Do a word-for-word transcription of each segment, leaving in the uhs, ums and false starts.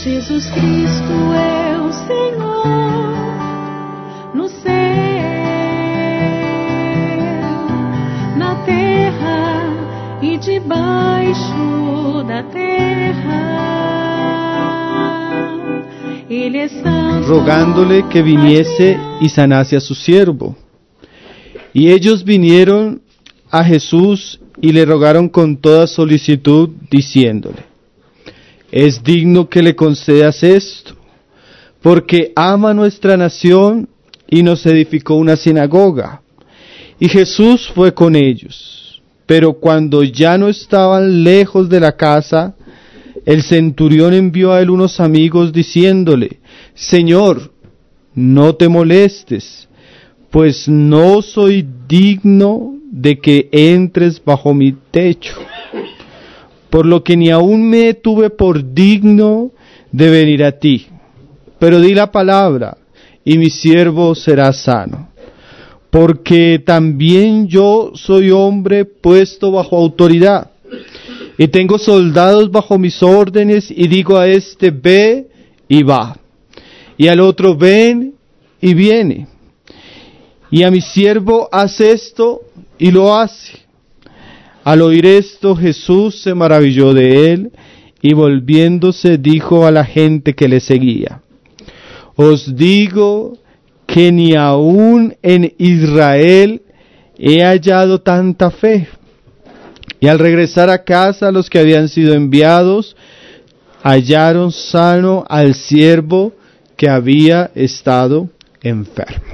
Jesus Cristo é o Senhor no céu, na terra e debaixo da terra. Ele é santo. Rogándole que viniese y sanase a su siervo. Y ellos vinieron a Jesús y le rogaron con toda solicitud, diciéndole: es digno que le concedas esto, porque ama nuestra nación y nos edificó una sinagoga. Y Jesús fue con ellos. Pero cuando ya no estaban lejos de la casa, el centurión envió a él unos amigos diciéndole: Señor, no te molestes, pues no soy digno de que entres bajo mi techo, por lo que ni aún me tuve por digno de venir a ti. Pero di la palabra, y mi siervo será sano. Porque también yo soy hombre puesto bajo autoridad, y tengo soldados bajo mis órdenes, y digo a este, ve, y va, y al otro, ven, y viene, y a mi siervo, haz esto, y lo hace. Al oír esto, Jesús se maravilló de él, y volviéndose dijo a la gente que le seguía: os digo que ni aún en Israel he hallado tanta fe. Y al regresar a casa, los que habían sido enviados hallaron sano al siervo que había estado enfermo.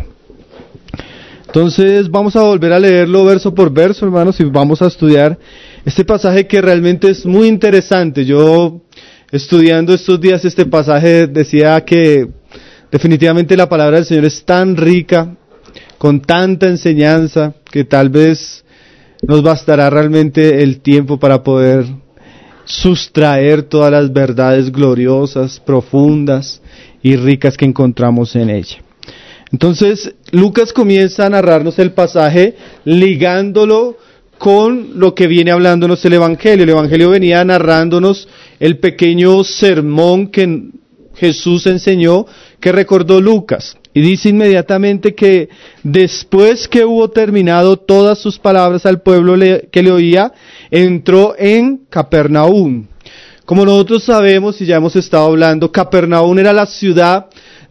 Entonces vamos a volver a leerlo verso por verso, hermanos, y vamos a estudiar este pasaje que realmente es muy interesante. Yo, estudiando estos días este pasaje, decía que definitivamente la palabra del Señor es tan rica, con tanta enseñanza, que tal vez nos bastará realmente el tiempo para poder sustraer todas las verdades gloriosas, profundas y ricas que encontramos en ella. Entonces, Lucas comienza a narrarnos el pasaje ligándolo con lo que viene hablándonos el Evangelio. El Evangelio venía narrándonos el pequeño sermón que Jesús enseñó, que recordó Lucas. Y dice inmediatamente que después que hubo terminado todas sus palabras al pueblo le, que le oía, entró en Capernaum. Como nosotros sabemos y ya hemos estado hablando, Capernaum era la ciudad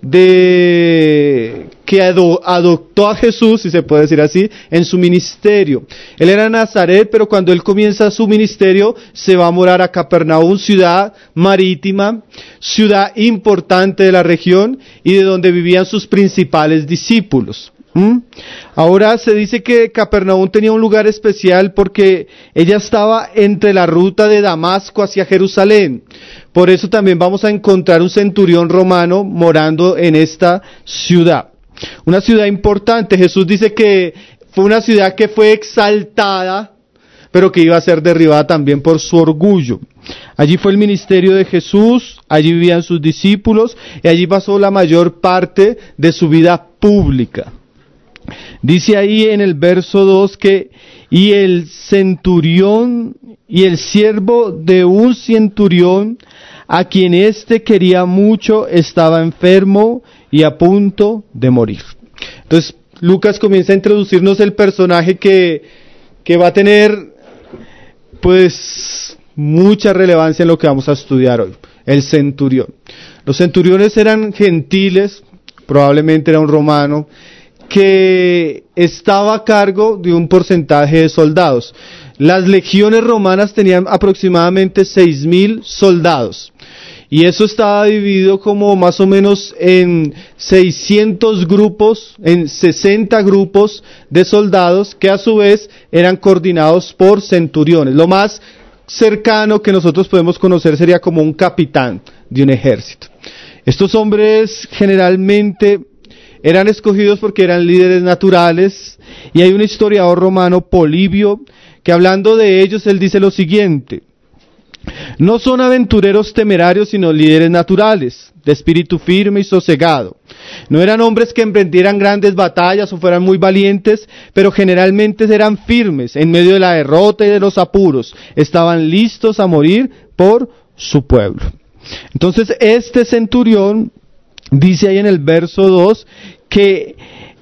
de que ado, adoptó a Jesús, si se puede decir así, en su ministerio. Él era Nazaret, pero cuando él comienza su ministerio, se va a morar a Capernaum, ciudad marítima, ciudad importante de la región y de donde vivían sus principales discípulos. ¿Mm? Ahora se dice que Capernaum tenía un lugar especial porque ella estaba entre la ruta de Damasco hacia Jerusalén. Por eso también vamos a encontrar un centurión romano morando en esta ciudad. Una ciudad importante. Jesús dice que fue una ciudad que fue exaltada, pero que iba a ser derribada también por su orgullo. Allí fue el ministerio de Jesús, allí vivían sus discípulos y allí pasó la mayor parte de su vida pública. Dice ahí en el verso dos que, y el centurión, y el siervo de un centurión, a quien éste quería mucho, estaba enfermo y a punto de morir. Entonces, Lucas comienza a introducirnos el personaje que, que va a tener, pues, mucha relevancia en lo que vamos a estudiar hoy, el centurión. Los centuriones eran gentiles, probablemente era un romano, que estaba a cargo de un porcentaje de soldados. Las legiones romanas tenían aproximadamente seis mil soldados. Y eso estaba dividido como más o menos en seiscientos grupos, en sesenta grupos de soldados que a su vez eran coordinados por centuriones. Lo más cercano que nosotros podemos conocer sería como un capitán de un ejército. Estos hombres generalmente eran escogidos porque eran líderes naturales, y hay un historiador romano, Polibio, que hablando de ellos, él dice lo siguiente: no son aventureros temerarios, sino líderes naturales, de espíritu firme y sosegado. No eran hombres que emprendieran grandes batallas o fueran muy valientes, pero generalmente eran firmes en medio de la derrota y de los apuros. Estaban listos a morir por su pueblo. Entonces este centurión dice ahí en el verso dos que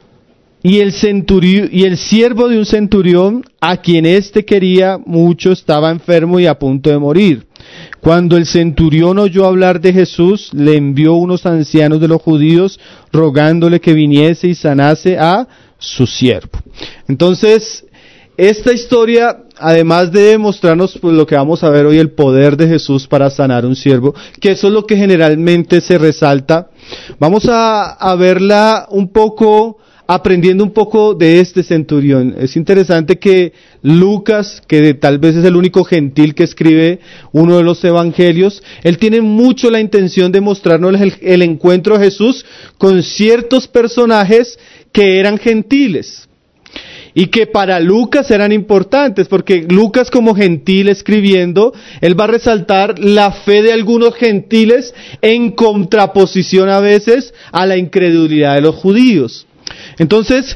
y el centurión y el siervo de un centurión a quien éste quería mucho estaba enfermo y a punto de morir. Cuando el centurión oyó hablar de Jesús, le envió unos ancianos de los judíos rogándole que viniese y sanase a su siervo. Entonces, esta historia, además de mostrarnos pues, lo que vamos a ver hoy, el poder de Jesús para sanar a un siervo, que eso es lo que generalmente se resalta, vamos a, a verla un poco, aprendiendo un poco de este centurión. Es interesante que Lucas, que tal vez es el único gentil que escribe uno de los evangelios, él tiene mucho la intención de mostrarnos el, el encuentro de Jesús con ciertos personajes que eran gentiles. Y que para Lucas eran importantes, porque Lucas como gentil escribiendo, él va a resaltar la fe de algunos gentiles en contraposición a veces a la incredulidad de los judíos. Entonces,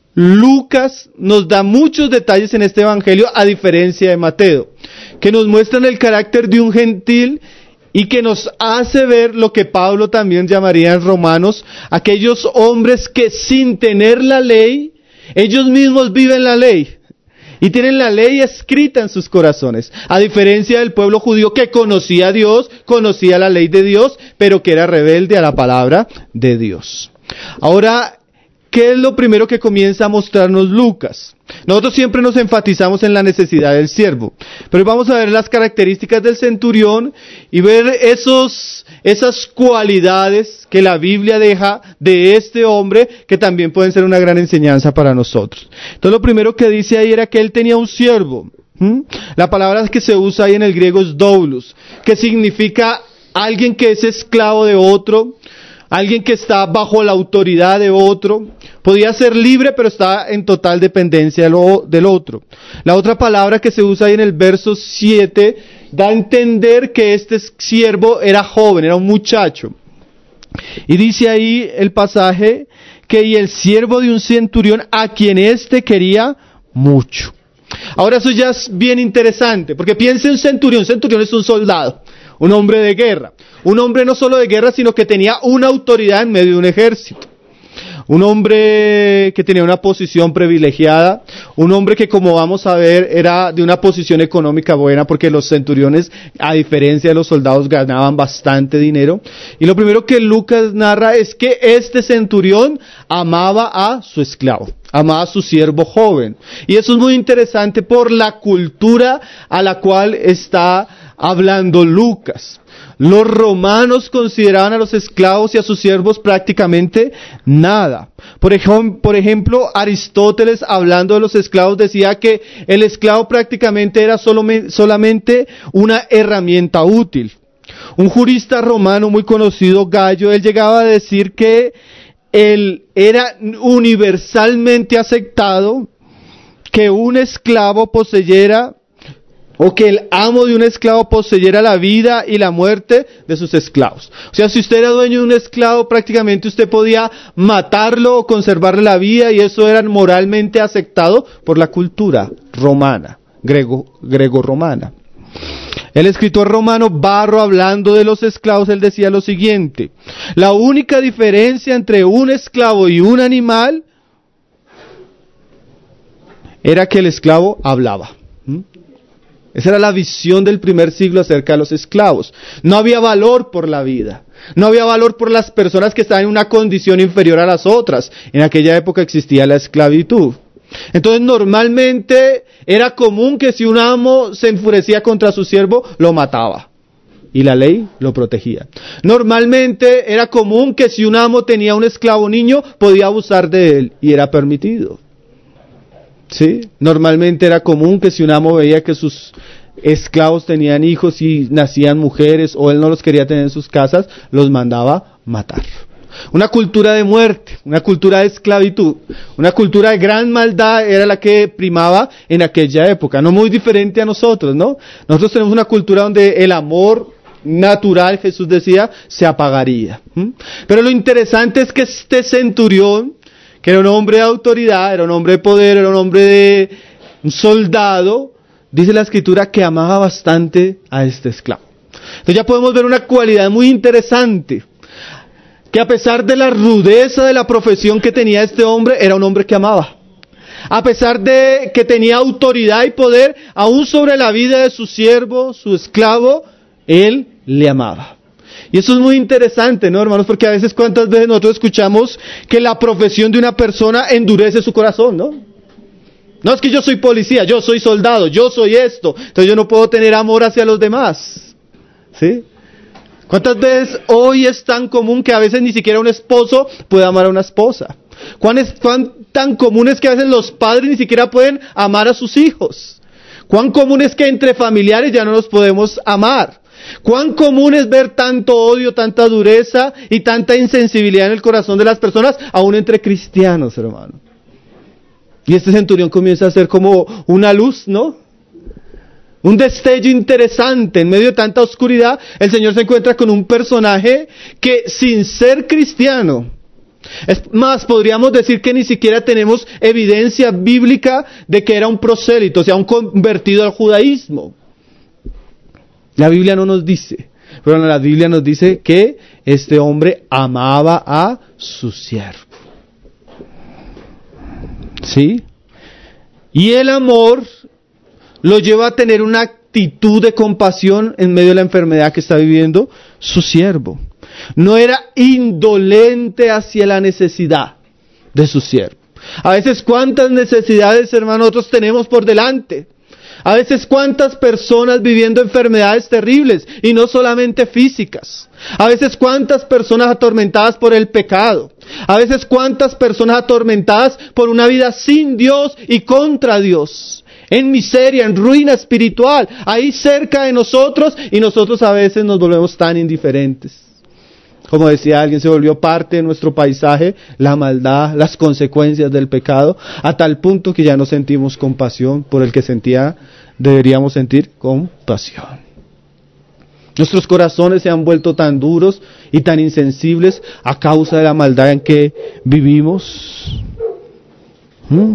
Lucas nos da muchos detalles en este evangelio, a diferencia de Mateo, que nos muestran el carácter de un gentil y que nos hace ver lo que Pablo también llamaría en Romanos, aquellos hombres que sin tener la ley, ellos mismos viven la ley y tienen la ley escrita en sus corazones, a diferencia del pueblo judío que conocía a Dios, conocía la ley de Dios, pero que era rebelde a la palabra de Dios. Ahora, ¿qué es lo primero que comienza a mostrarnos Lucas? Nosotros siempre nos enfatizamos en la necesidad del siervo, pero vamos a ver las características del centurión y ver esos, esas cualidades que la Biblia deja de este hombre que también pueden ser una gran enseñanza para nosotros. Entonces lo primero que dice ahí era que él tenía un siervo. ¿Mm? La palabra que se usa ahí en el griego es doulos, que significa alguien que es esclavo de otro, alguien que está bajo la autoridad de otro. Podía ser libre, pero está en total dependencia de lo, del otro. La otra palabra que se usa ahí en el verso siete da a entender que este siervo era joven, era un muchacho. Y dice ahí el pasaje que y el siervo de un centurión a quien éste quería mucho. Ahora eso ya es bien interesante, porque piense un centurión, un centurión es un soldado, un hombre de guerra. Un hombre no solo de guerra, sino que tenía una autoridad en medio de un ejército. Un hombre que tenía una posición privilegiada, un hombre que, como vamos a ver, era de una posición económica buena, porque los centuriones, a diferencia de los soldados, ganaban bastante dinero. Y lo primero que Lucas narra es que este centurión amaba a su esclavo, amaba a su siervo joven. Y eso es muy interesante por la cultura a la cual está hablando Lucas. Los romanos consideraban a los esclavos y a sus siervos prácticamente nada. Por ejemplo, por ejemplo, Aristóteles, hablando de los esclavos, decía que el esclavo prácticamente era solo, solamente una herramienta útil. Un jurista romano muy conocido, Gallo, él llegaba a decir que él era universalmente aceptado que un esclavo poseyera o que el amo de un esclavo poseyera la vida y la muerte de sus esclavos. O sea, si usted era dueño de un esclavo, prácticamente usted podía matarlo o conservarle la vida, y eso era moralmente aceptado por la cultura romana, grego, grego-romana. El escritor romano Varro, hablando de los esclavos, él decía lo siguiente: la única diferencia entre un esclavo y un animal era que el esclavo hablaba. ¿Mm? Esa era la visión del primer siglo acerca de los esclavos. No había valor por la vida. No había valor por las personas que estaban en una condición inferior a las otras. En aquella época existía la esclavitud. Entonces normalmente era común que si un amo se enfurecía contra su siervo, lo mataba. Y la ley lo protegía. Normalmente era común que si un amo tenía un esclavo niño, podía abusar de él. Y era permitido. ¿Sí? Normalmente era común que si un amo veía que sus esclavos tenían hijos y nacían mujeres, o él no los quería tener en sus casas, los mandaba matar. Una cultura de muerte, una cultura de esclavitud, una cultura de gran maldad era la que primaba en aquella época, no muy diferente a nosotros, ¿no? Nosotros tenemos una cultura donde el amor natural, Jesús decía, se apagaría. ¿Mm? Pero lo interesante es que este centurión, que era un hombre de autoridad, era un hombre de poder, era un hombre de un soldado, dice la Escritura que amaba bastante a este esclavo. Entonces ya podemos ver una cualidad muy interesante, que a pesar de la rudeza de la profesión que tenía este hombre, era un hombre que amaba. A pesar de que tenía autoridad y poder, aún sobre la vida de su siervo, su esclavo, él le amaba. Y eso es muy interesante, ¿no, hermanos? Porque a veces, ¿cuántas veces nosotros escuchamos que la profesión de una persona endurece su corazón, no? No, es que yo soy policía, yo soy soldado, yo soy esto, entonces yo no puedo tener amor hacia los demás, ¿sí? ¿Cuántas veces hoy es tan común que a veces ni siquiera un esposo puede amar a una esposa? ¿Cuán, es, cuán tan común es que a veces los padres ni siquiera pueden amar a sus hijos? ¿Cuán común es que entre familiares ya no nos podemos amar? ¿Cuán común es ver tanto odio, tanta dureza y tanta insensibilidad en el corazón de las personas, aún entre cristianos, hermano? Y este centurión comienza a ser como una luz, ¿no? Un destello interesante. En medio de tanta oscuridad, el Señor se encuentra con un personaje que, sin ser cristiano, es más, podríamos decir que ni siquiera tenemos evidencia bíblica de que era un prosélito, o sea, un convertido al judaísmo. La Biblia no nos dice, pero la Biblia nos dice que este hombre amaba a su siervo. ¿Sí? Y el amor lo lleva a tener una actitud de compasión en medio de la enfermedad que está viviendo su siervo. No era indolente hacia la necesidad de su siervo. A veces, ¿cuántas necesidades, hermanos, nosotros tenemos por delante? A veces, ¿cuántas personas viviendo enfermedades terribles? Y no solamente físicas. A veces, ¿cuántas personas atormentadas por el pecado? A veces, ¿cuántas personas atormentadas por una vida sin Dios y contra Dios? En miseria, en ruina espiritual, ahí cerca de nosotros, y nosotros a veces nos volvemos tan indiferentes. Como decía alguien, se volvió parte de nuestro paisaje la maldad, las consecuencias del pecado, a tal punto que ya no sentimos compasión por el que sentía, deberíamos sentir compasión. Nuestros corazones se han vuelto tan duros y tan insensibles a causa de la maldad en que vivimos. ¿Mm?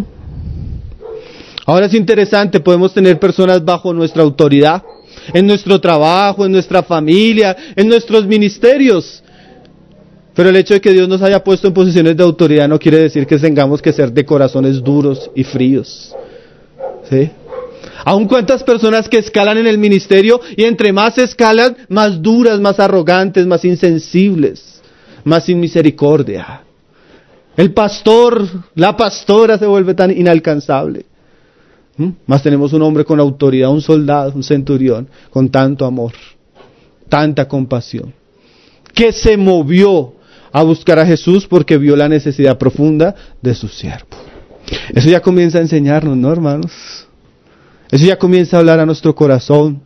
Ahora es interesante, podemos tener personas bajo nuestra autoridad, en nuestro trabajo, en nuestra familia, en nuestros ministerios. Pero el hecho de que Dios nos haya puesto en posiciones de autoridad no quiere decir que tengamos que ser de corazones duros y fríos. ¿Sí? Aun cuántas personas que escalan en el ministerio, y entre más escalan, más duras, más arrogantes, más insensibles, más sin misericordia. El pastor, la pastora se vuelve tan inalcanzable. ¿Mm? Más tenemos un hombre con autoridad, un soldado, un centurión, con tanto amor, tanta compasión, que se movió a buscar a Jesús porque vio la necesidad profunda de su siervo. Eso ya comienza a enseñarnos, ¿no, hermanos? Eso ya comienza a hablar a nuestro corazón.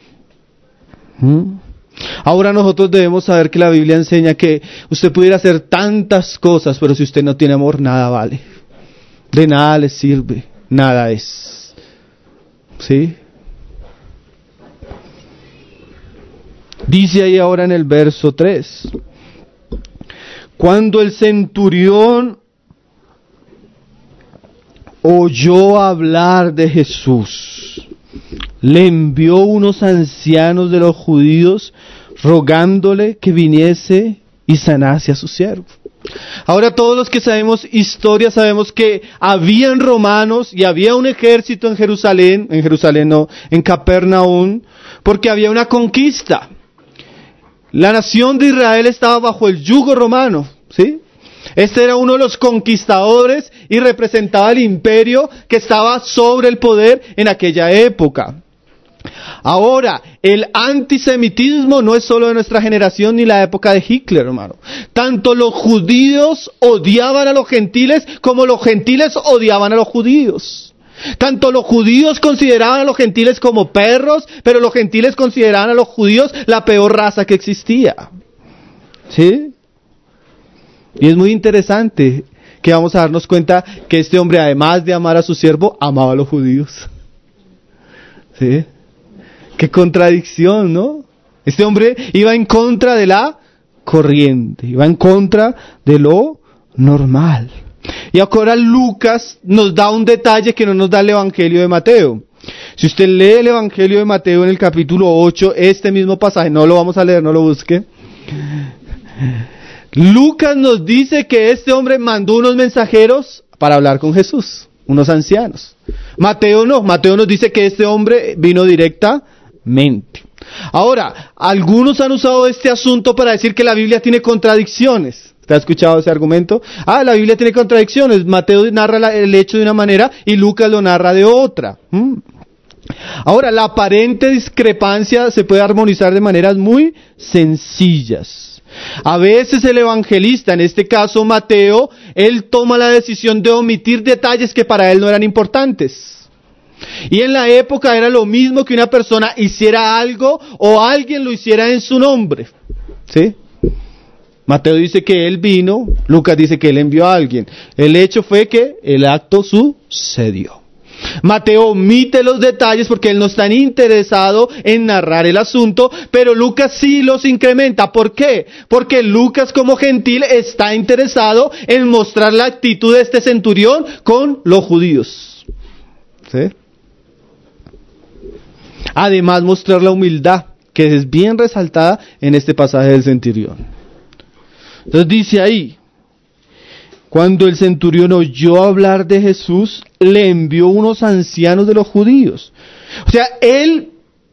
¿Mm? Ahora nosotros debemos saber que la Biblia enseña que usted pudiera hacer tantas cosas, pero si usted no tiene amor, nada vale. De nada le sirve, nada es. ¿Sí? Dice ahí ahora en el verso tres. Cuando el centurión oyó hablar de Jesús, le envió unos ancianos de los judíos rogándole que viniese y sanase a su siervo. Ahora todos los que sabemos historia sabemos que habían romanos y había un ejército en Jerusalén, en Jerusalén no, en Capernaum, porque había una conquista. La nación de Israel estaba bajo el yugo romano, ¿sí? Este era uno de los conquistadores y representaba el imperio que estaba sobre el poder en aquella época. Ahora, el antisemitismo no es solo de nuestra generación ni la época de Hitler, hermano. Tanto los judíos odiaban a los gentiles como los gentiles odiaban a los judíos. Tanto los judíos consideraban a los gentiles como perros, pero los gentiles consideraban a los judíos la peor raza que existía. ¿Sí? Y es muy interesante que vamos a darnos cuenta que este hombre, además de amar a su siervo, amaba a los judíos. ¿Sí? Qué contradicción, ¿no? Este hombre iba en contra de la corriente, iba en contra de lo normal. Y ahora Lucas nos da un detalle que no nos da el Evangelio de Mateo. Si usted lee el Evangelio de Mateo en el capítulo ocho, este mismo pasaje, no lo vamos a leer, no lo busque. Lucas nos dice que este hombre mandó unos mensajeros para hablar con Jesús, unos ancianos. Mateo no, Mateo nos dice que este hombre vino directamente. Ahora, algunos han usado este asunto para decir que la Biblia tiene contradicciones. ¿Usted ha escuchado ese argumento? Ah, la Biblia tiene contradicciones. Mateo narra la, el hecho de una manera y Lucas lo narra de otra. ¿Mm? Ahora, la aparente discrepancia se puede armonizar de maneras muy sencillas. A veces el evangelista, en este caso Mateo, él toma la decisión de omitir detalles que para él no eran importantes. Y en la época era lo mismo que una persona hiciera algo o alguien lo hiciera en su nombre. ¿Sí? Mateo dice que él vino, Lucas dice que él envió a alguien. El hecho fue que el acto sucedió. Mateo omite los detalles porque él no está interesado en narrar el asunto, pero Lucas sí los incrementa. ¿Por qué? Porque Lucas como gentil está interesado en mostrar la actitud de este centurión con los judíos. ¿Sí? Además mostrar la humildad, que es bien resaltada en este pasaje del centurión. Entonces dice ahí, cuando el centurión oyó hablar de Jesús, le envió unos ancianos de los judíos. O sea, él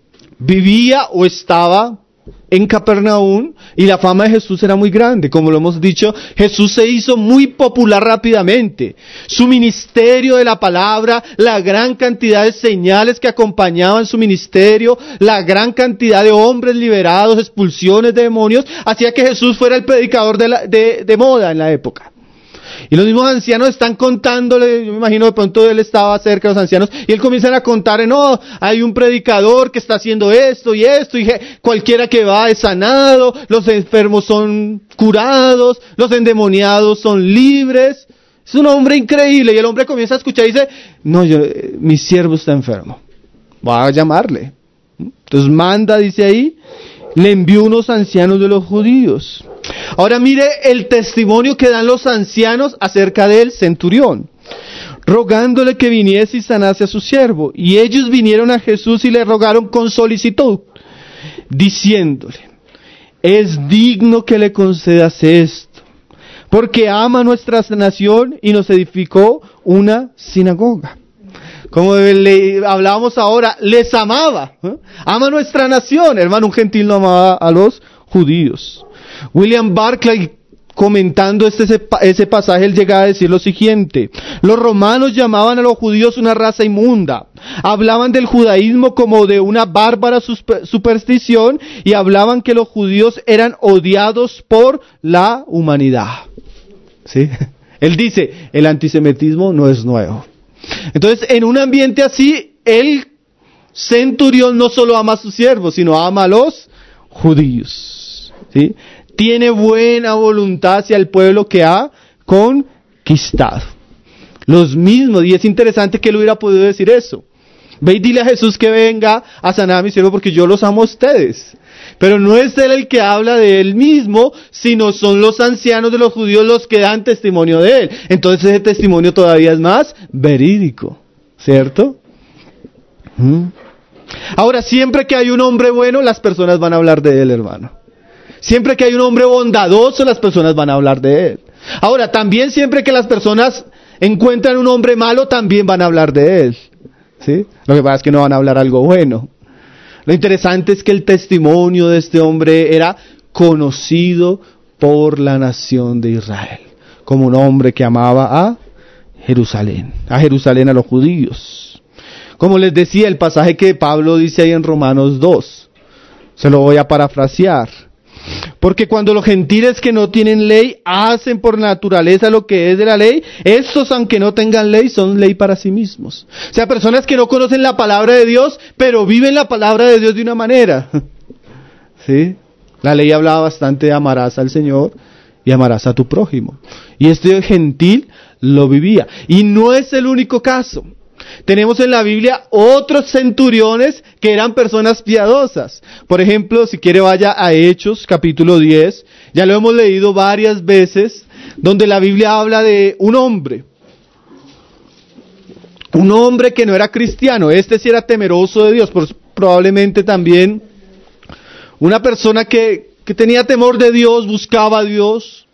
vivía o estaba en Capernaum y la fama de Jesús era muy grande. Como lo hemos dicho, Jesús se hizo muy popular rápidamente. Su ministerio de la palabra, la gran cantidad de señales que acompañaban su ministerio, la gran cantidad de hombres liberados, expulsiones de demonios, hacía que Jesús fuera el predicador de, la, de, de moda en la época. Y los mismos ancianos están contándole, yo me imagino de pronto él estaba cerca de los ancianos, y él comienzan a contar, no, hay un predicador que está haciendo esto y esto, y cualquiera que va es sanado, los enfermos son curados, los endemoniados son libres. Es un hombre increíble, y el hombre comienza a escuchar y dice, no, yo, mi siervo está enfermo, va a llamarle. Entonces manda, dice ahí, le envió unos ancianos de los judíos. Ahora mire el testimonio que dan los ancianos acerca del centurión, rogándole que viniese y sanase a su siervo. Y ellos vinieron a Jesús y le rogaron con solicitud, diciéndole, es digno que le concedas esto, porque ama nuestra nación y nos edificó una sinagoga. Como le hablábamos ahora, les amaba, ¿eh? Ama nuestra nación, hermano, un gentil no amaba a los judíos. William Barclay, comentando este, ese, ese pasaje, él llega a decir lo siguiente: los romanos llamaban a los judíos una raza inmunda, hablaban del judaísmo como de una bárbara superstición y hablaban que los judíos eran odiados por la humanidad. ¿Sí? Él dice, el antisemitismo no es nuevo. Entonces, en un ambiente así, el centurión no solo ama a sus siervos, sino ama a los judíos. ¿Sí? Tiene buena voluntad hacia el pueblo que ha conquistado. Los mismos, y es interesante que él hubiera podido decir eso. Ve y dile a Jesús que venga a sanar a mi siervo porque yo los amo a ustedes. Pero no es él el que habla de él mismo, sino son los ancianos de los judíos los que dan testimonio de él. Entonces ese testimonio todavía es más verídico, ¿cierto? ¿Mm? Ahora, siempre que hay un hombre bueno, las personas van a hablar de él, hermano. Siempre que hay un hombre bondadoso, las personas van a hablar de él. Ahora, también siempre que las personas encuentran un hombre malo, también van a hablar de él. ¿Sí? Lo que pasa es que no van a hablar algo bueno. Lo interesante es que el testimonio de este hombre era conocido por la nación de Israel, como un hombre que amaba a Jerusalén, a Jerusalén, a los judíos. Como les decía, el pasaje que Pablo dice ahí en Romanos dos, se lo voy a parafrasear. Porque cuando los gentiles que no tienen ley hacen por naturaleza lo que es de la ley, estos, aunque no tengan ley, son ley para sí mismos. O sea, personas que no conocen la palabra de Dios, pero viven la palabra de Dios de una manera. ¿Sí? La ley hablaba bastante de amarás al Señor y amarás a tu prójimo. Y este gentil lo vivía. Y no es el único caso. Tenemos en la Biblia otros centuriones que eran personas piadosas. Por ejemplo, si quiere vaya a Hechos capítulo diez, ya lo hemos leído varias veces, donde la Biblia habla de un hombre, un hombre que no era cristiano, este sí era temeroso de Dios, pues probablemente también una persona que, que tenía temor de Dios, buscaba a Dios,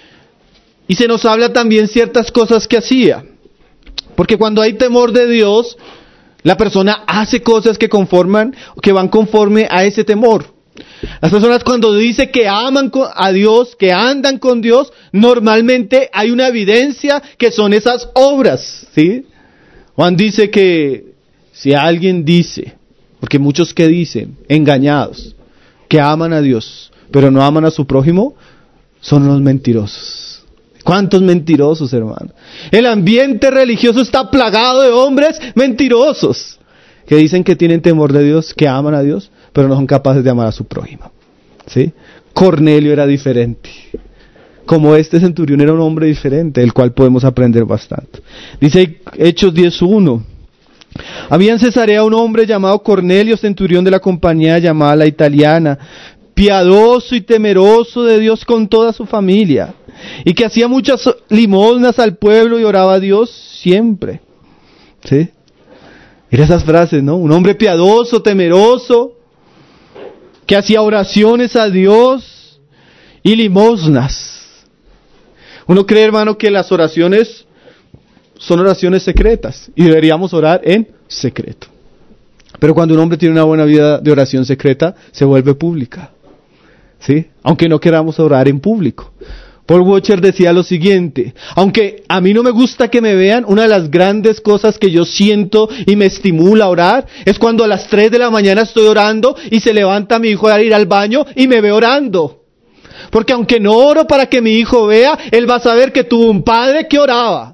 y se nos habla también ciertas cosas que hacía, porque cuando hay temor de Dios, la persona hace cosas que conforman, que van conforme a ese temor. Las personas cuando dice que aman a Dios, que andan con Dios, normalmente hay una evidencia que son esas obras, ¿sí? Juan dice que si alguien dice, porque muchos que dicen, engañados, que aman a Dios, pero no aman a su prójimo, son los mentirosos. ¿Cuántos mentirosos, hermano? El ambiente religioso está plagado de hombres mentirosos, que dicen que tienen temor de Dios, que aman a Dios, pero no son capaces de amar a su prójimo, ¿sí? Cornelio era diferente. Como este centurión era un hombre diferente, del cual podemos aprender bastante. Dice Hechos diez uno. Había en Cesarea un hombre llamado Cornelio, centurión de la compañía llamada La Italiana, piadoso y temeroso de Dios con toda su familia, y que hacía muchas limosnas al pueblo y oraba a Dios siempre. ¿Sí? Mira esas frases, ¿no? Un hombre piadoso, temeroso, que hacía oraciones a Dios y limosnas. Uno cree, hermano, que las oraciones son oraciones secretas y deberíamos orar en secreto. Pero cuando un hombre tiene una buena vida de oración secreta, se vuelve pública, ¿sí? Aunque no queramos orar en público. Paul Washer decía lo siguiente: aunque a mí no me gusta que me vean, una de las grandes cosas que yo siento y me estimula a orar es cuando a las tres de la mañana estoy orando y se levanta mi hijo a ir al baño y me ve orando. Porque aunque no oro para que mi hijo vea, él va a saber que tuvo un padre que oraba.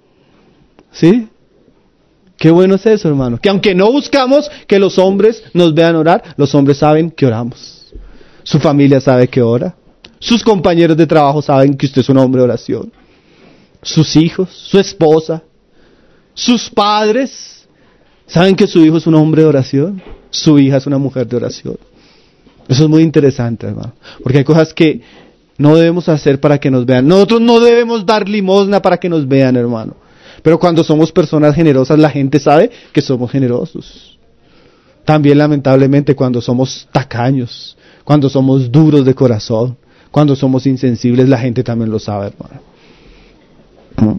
¿Sí? Qué bueno es eso, hermano. Que aunque no buscamos que los hombres nos vean orar, los hombres saben que oramos. Su familia sabe que ora. Sus compañeros de trabajo saben que usted es un hombre de oración. Sus hijos, su esposa, sus padres saben que su hijo es un hombre de oración. Su hija es una mujer de oración. Eso es muy interesante, hermano, porque hay cosas que no debemos hacer para que nos vean. Nosotros no debemos dar limosna para que nos vean, hermano. Pero cuando somos personas generosas, la gente sabe que somos generosos. También, lamentablemente, cuando somos tacaños, cuando somos duros de corazón, cuando somos insensibles, la gente también lo sabe, hermano.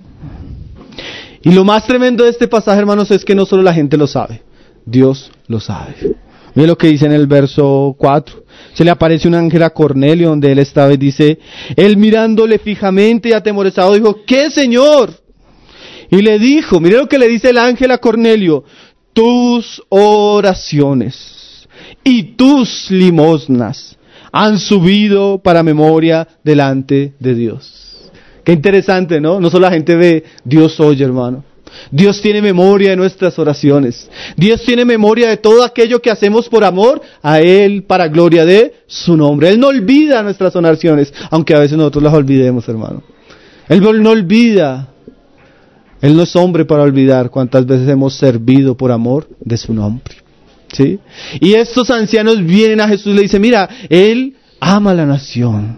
Y lo más tremendo de este pasaje, hermanos, es que no solo la gente lo sabe, Dios lo sabe. Mira lo que dice en el verso cuatro. Se le aparece un ángel a Cornelio donde él estaba y dice, él mirándole fijamente y atemorizado dijo, ¿qué, Señor? Y le dijo, mire lo que le dice el ángel a Cornelio, tus oraciones y tus limosnas han subido para memoria delante de Dios. Qué interesante, ¿no? No solo la gente ve, Dios oye, hermano. Dios tiene memoria de nuestras oraciones. Dios tiene memoria de todo aquello que hacemos por amor a Él, para gloria de su nombre. Él no olvida nuestras oraciones, aunque a veces nosotros las olvidemos, hermano. Él no olvida. Él no es hombre para olvidar cuántas veces hemos servido por amor de su nombre. ¿Sí? Y estos ancianos vienen a Jesús y le dicen, mira, Él ama a la nación.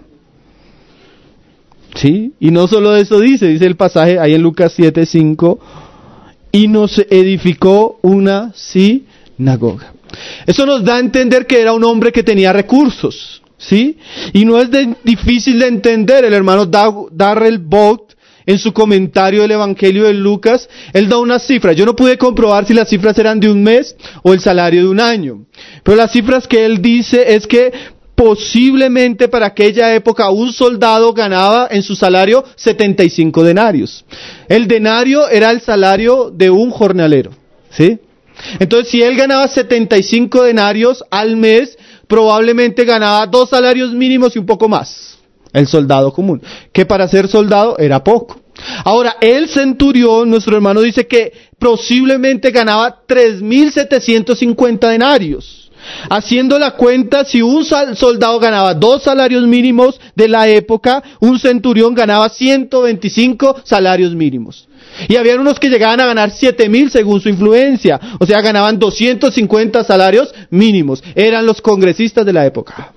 ¿Sí? Y no solo eso dice, dice el pasaje ahí en Lucas siete cinco, y nos edificó una sinagoga. Eso nos da a entender que era un hombre que tenía recursos, ¿sí? Y no es de, difícil de entender. El hermano Darrell Bolt, en su comentario del Evangelio de Lucas, él da unas cifras. Yo no pude comprobar si las cifras eran de un mes o el salario de un año, pero las cifras que él dice es que posiblemente para aquella época un soldado ganaba en su salario setenta y cinco denarios. El denario era el salario de un jornalero, ¿sí? Entonces, si él ganaba setenta y cinco denarios al mes, probablemente ganaba dos salarios mínimos y un poco más. El soldado común, que para ser soldado era poco. Ahora, el centurión, nuestro hermano, dice que posiblemente ganaba tres mil setecientos cincuenta denarios. Haciendo la cuenta, si un soldado ganaba dos salarios mínimos de la época, un centurión ganaba ciento veinticinco salarios mínimos. Y había unos que llegaban a ganar siete mil según su influencia, o sea, ganaban doscientos cincuenta salarios mínimos. Eran los congresistas de la época.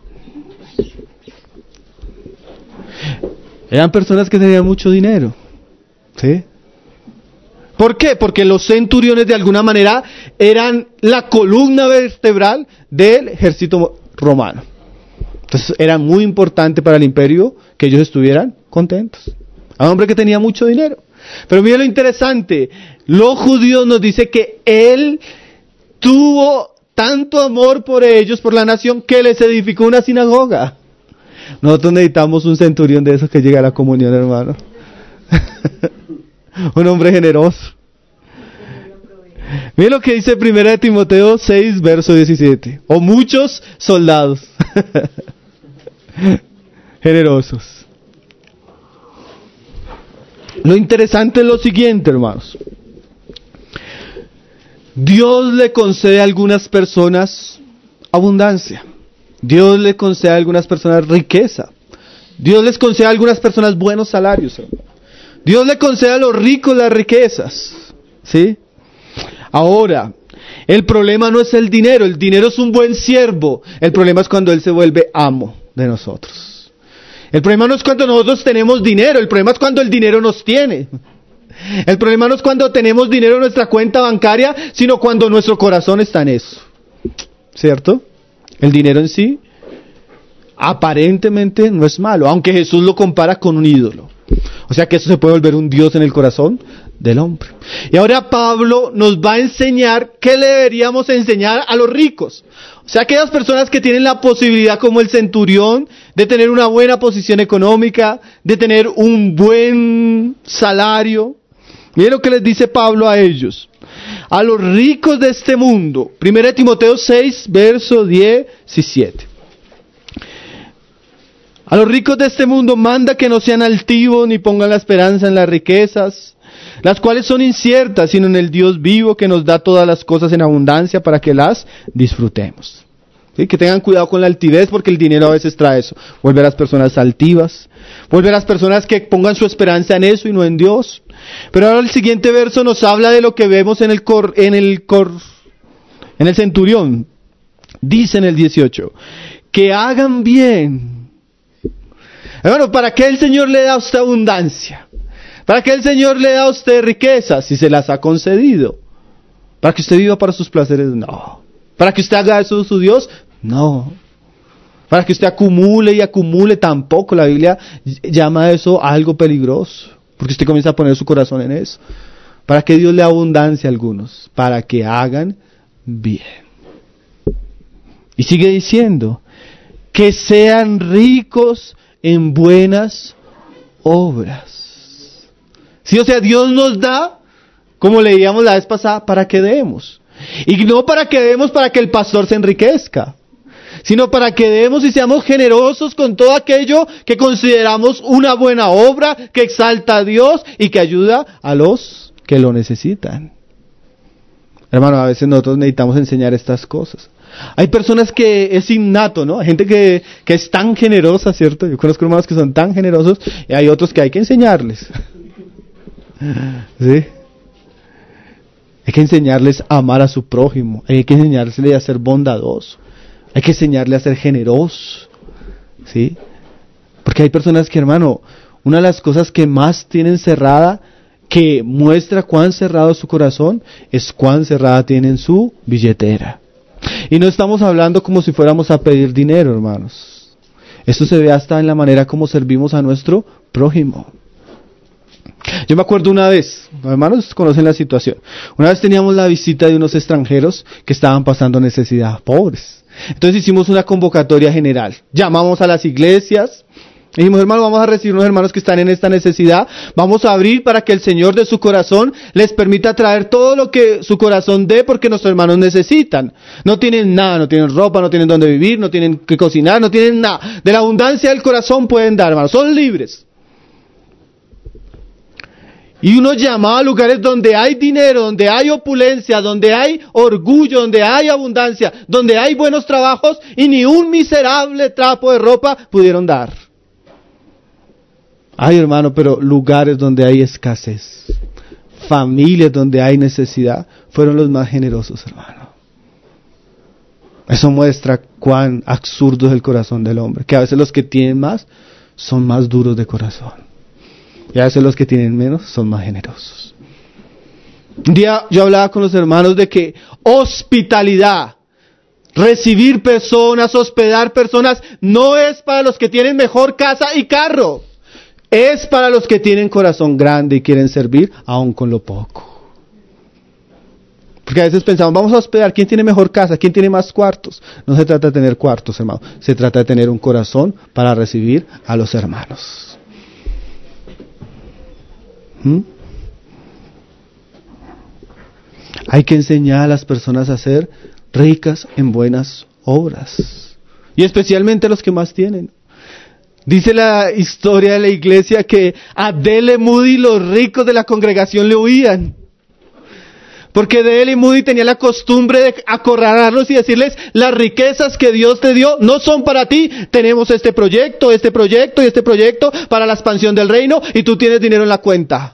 Eran personas que tenían mucho dinero, ¿sí? ¿Por qué? Porque los centuriones de alguna manera eran la columna vertebral del ejército romano. Entonces era muy importante para el imperio que ellos estuvieran contentos. A un hombre que tenía mucho dinero. Pero mire lo interesante, los judíos nos dice que él tuvo tanto amor por ellos, por la nación, que les edificó una sinagoga. Nosotros necesitamos un centurión de esos que llegue a la comunión, hermano. Un hombre generoso. Mire lo que dice primera de Timoteo seis, verso diecisiete. O muchos soldados generosos. Lo interesante es lo siguiente, hermanos. Dios le concede a algunas personas abundancia. Dios le concede a algunas personas riqueza. Dios les concede a algunas personas buenos salarios, hermano. Dios le concede a los ricos las riquezas. ¿Sí? Ahora, el problema no es el dinero. El dinero es un buen siervo. El problema es cuando Él se vuelve amo de nosotros. El problema no es cuando nosotros tenemos dinero, el problema es cuando el dinero nos tiene. El problema no es cuando tenemos dinero en nuestra cuenta bancaria, sino cuando nuestro corazón está en eso. ¿Cierto? El dinero en sí, aparentemente no es malo, aunque Jesús lo compara con un ídolo. O sea que eso se puede volver un Dios en el corazón del hombre. Y ahora Pablo nos va a enseñar qué le deberíamos enseñar a los ricos. O sea, aquellas personas que tienen la posibilidad, como el centurión, de tener una buena posición económica, de tener un buen salario. Miren lo que les dice Pablo a ellos. A los ricos de este mundo. primera de Timoteo seis, verso diecisiete. A los ricos de este mundo manda que no sean altivos ni pongan la esperanza en las riquezas, las cuales son inciertas, sino en el Dios vivo que nos da todas las cosas en abundancia para que las disfrutemos. ¿Sí? Que tengan cuidado con la altivez, porque el dinero a veces trae eso. Vuelve a las personas altivas, vuelve a las personas que pongan su esperanza en eso y no en Dios. Pero ahora el siguiente verso nos habla de lo que vemos en el cor, en el cor, en el centurión. Dice en el dieciocho, que hagan bien. Hermano, ¿para qué el Señor le da a usted abundancia? ¿Para qué el Señor le da a usted riqueza si se las ha concedido? ¿Para que usted viva para sus placeres? No. ¿Para que usted haga eso su Dios? No. ¿Para que usted acumule y acumule? Tampoco. La Biblia llama a eso algo peligroso, porque usted comienza a poner su corazón en eso. ¿Para qué Dios le da abundancia a algunos? Para que hagan bien. Y sigue diciendo, que sean ricos en buenas obras. Sí, o sea, Dios nos da, como leíamos la vez pasada, para que demos. Y no para que demos para que el pastor se enriquezca, sino para que demos y seamos generosos con todo aquello que consideramos una buena obra, que exalta a Dios y que ayuda a los que lo necesitan. Hermano, a veces nosotros necesitamos enseñar estas cosas. Hay personas que es innato, ¿no? Hay gente que, que es tan generosa, ¿cierto? Yo conozco hermanos que son tan generosos y hay otros que hay que enseñarles. ¿Sí? Hay que enseñarles a amar a su prójimo. Hay que enseñarles a ser bondadoso. Hay que enseñarles a ser generoso. ¿Sí? Porque hay personas que, hermano, una de las cosas que más tienen cerrada, que muestra cuán cerrado es su corazón, es cuán cerrada tienen su billetera. Y no estamos hablando como si fuéramos a pedir dinero, hermanos. Esto se ve hasta en la manera como servimos a nuestro prójimo. Yo me acuerdo una vez, hermanos conocen la situación, una vez teníamos la visita de unos extranjeros que estaban pasando necesidad, pobres. Entonces hicimos una convocatoria general, llamamos a las iglesias, dijimos, hermanos, vamos a recibir unos hermanos que están en esta necesidad, vamos a abrir para que el Señor de su corazón les permita traer todo lo que su corazón dé, porque nuestros hermanos necesitan. No tienen nada, no tienen ropa, no tienen dónde vivir, no tienen que cocinar, no tienen nada. De la abundancia del corazón pueden dar, hermanos, son libres. Y uno llamaba a lugares donde hay dinero, donde hay opulencia, donde hay orgullo, donde hay abundancia, donde hay buenos trabajos, y ni un miserable trapo de ropa pudieron dar. Ay, hermano, pero lugares donde hay escasez, familias donde hay necesidad, fueron los más generosos, hermano. Eso muestra cuán absurdo es el corazón del hombre, que a veces los que tienen más son más duros de corazón, y a veces los que tienen menos son más generosos. Un día yo hablaba con los hermanos de que hospitalidad, recibir personas, hospedar personas, no es para los que tienen mejor casa y carro. Es para los que tienen corazón grande y quieren servir, aun con lo poco. Porque a veces pensamos, vamos a hospedar, ¿quién tiene mejor casa? ¿Quién tiene más cuartos? No se trata de tener cuartos, hermano. Se trata de tener un corazón para recibir a los hermanos. ¿Mm? Hay que enseñar a las personas a ser ricas en buenas obras. Y especialmente a los que más tienen. Dice la historia de la iglesia que a D L Moody los ricos de la congregación le huían. Porque D L Moody tenía la costumbre de acorralarlos y decirles, las riquezas que Dios te dio no son para ti. Tenemos este proyecto, este proyecto y este proyecto para la expansión del reino y tú tienes dinero en la cuenta.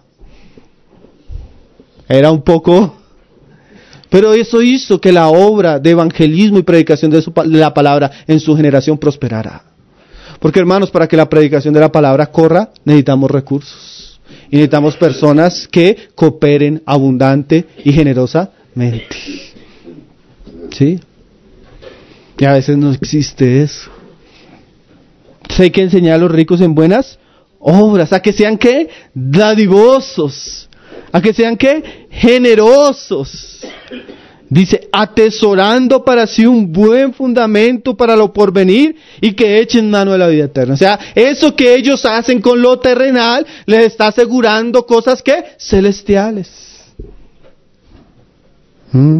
Era un poco... Pero eso hizo que la obra de evangelismo y predicación de, su, de la palabra en su generación prosperara. Porque hermanos, para que la predicación de la palabra corra, necesitamos recursos. Y necesitamos personas que cooperen abundante y generosamente. ¿Sí? Y a veces no existe eso. Entonces hay que enseñar a los ricos en buenas obras. ¿A que sean qué? Dadivosos. ¿A que sean qué? Generosos. Dice, atesorando para sí un buen fundamento para lo porvenir y que echen mano de la vida eterna. O sea, eso que ellos hacen con lo terrenal les está asegurando cosas que celestiales. ¿Mm?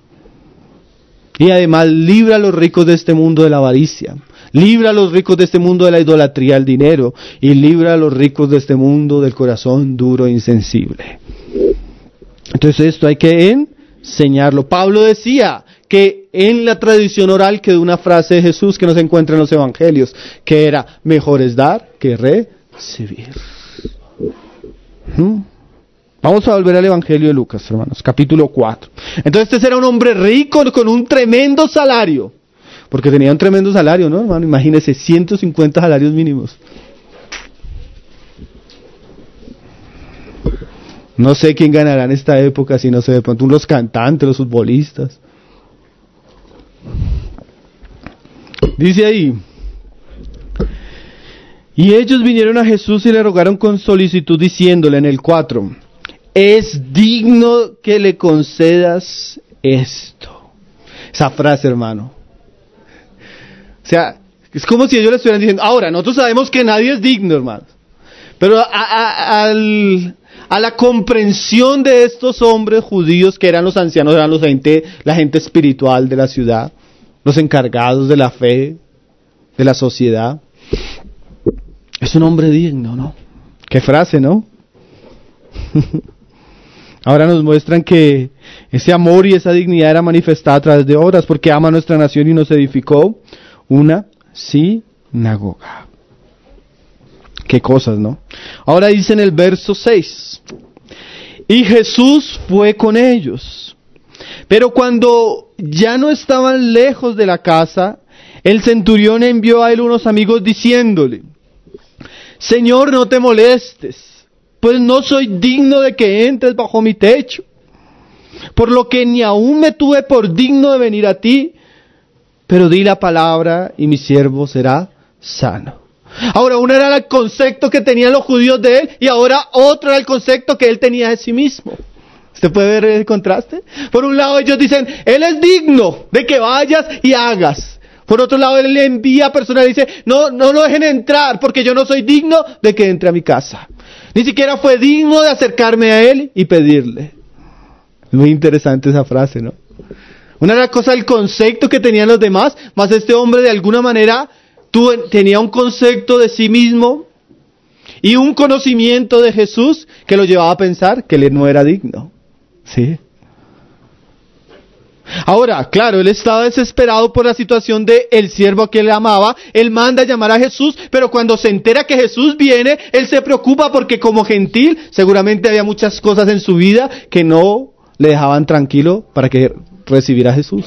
Y además libra a los ricos de este mundo de la avaricia. Libra a los ricos de este mundo de la idolatría al dinero. Y libra a los ricos de este mundo del corazón duro e insensible. Entonces esto hay que enseñarlo. Pablo decía que en la tradición oral quedó una frase de Jesús que no se encuentra en los evangelios, que era, mejor es dar que recibir. ¿Mm? Vamos a volver al evangelio de Lucas, hermanos, capítulo cuatro. Entonces este era un hombre rico con un tremendo salario, porque tenía un tremendo salario, ¿no, hermano? Imagínese, ciento cincuenta salarios mínimos. No sé quién ganará en esta época, si no sé, de pronto los cantantes, los futbolistas. Dice ahí, y ellos vinieron a Jesús y le rogaron con solicitud diciéndole en el cuatro, es digno que le concedas esto. Esa frase, hermano. O sea, es como si ellos le estuvieran diciendo, ahora, nosotros sabemos que nadie es digno, hermano. Pero a, a, al... a la comprensión de estos hombres judíos que eran los ancianos, eran los gente, la gente espiritual de la ciudad, los encargados de la fe, de la sociedad. Es un hombre digno, ¿no? Qué frase, ¿no? Ahora nos muestran que ese amor y esa dignidad era manifestada a través de obras, porque ama a nuestra nación y nos edificó una sinagoga. Qué cosas, ¿no? Ahora dice en el verso seis, y Jesús fue con ellos, pero cuando ya no estaban lejos de la casa, el centurión envió a él unos amigos diciéndole, Señor, no te molestes, pues no soy digno de que entres bajo mi techo, por lo que ni aún me tuve por digno de venir a ti, pero di la palabra y mi siervo será sano. Ahora, uno era el concepto que tenían los judíos de él y ahora otro era el concepto que él tenía de sí mismo. ¿Usted puede ver el contraste? Por un lado ellos dicen, él es digno de que vayas y hagas. Por otro lado él le envía a personas y dice, no, no lo dejen entrar porque yo no soy digno de que entre a mi casa. Ni siquiera fue digno de acercarme a él y pedirle. Es muy interesante esa frase, ¿no? Una era cosa el concepto que tenían los demás, más este hombre de alguna manera Tuve, tenía un concepto de sí mismo y un conocimiento de Jesús que lo llevaba a pensar que él no era digno. ¿Sí? Ahora, claro, él estaba desesperado por la situación de el siervo a quien le amaba. Él manda a llamar a Jesús, pero cuando se entera que Jesús viene, él se preocupa porque como gentil seguramente había muchas cosas en su vida que no le dejaban tranquilo para que recibiera a Jesús.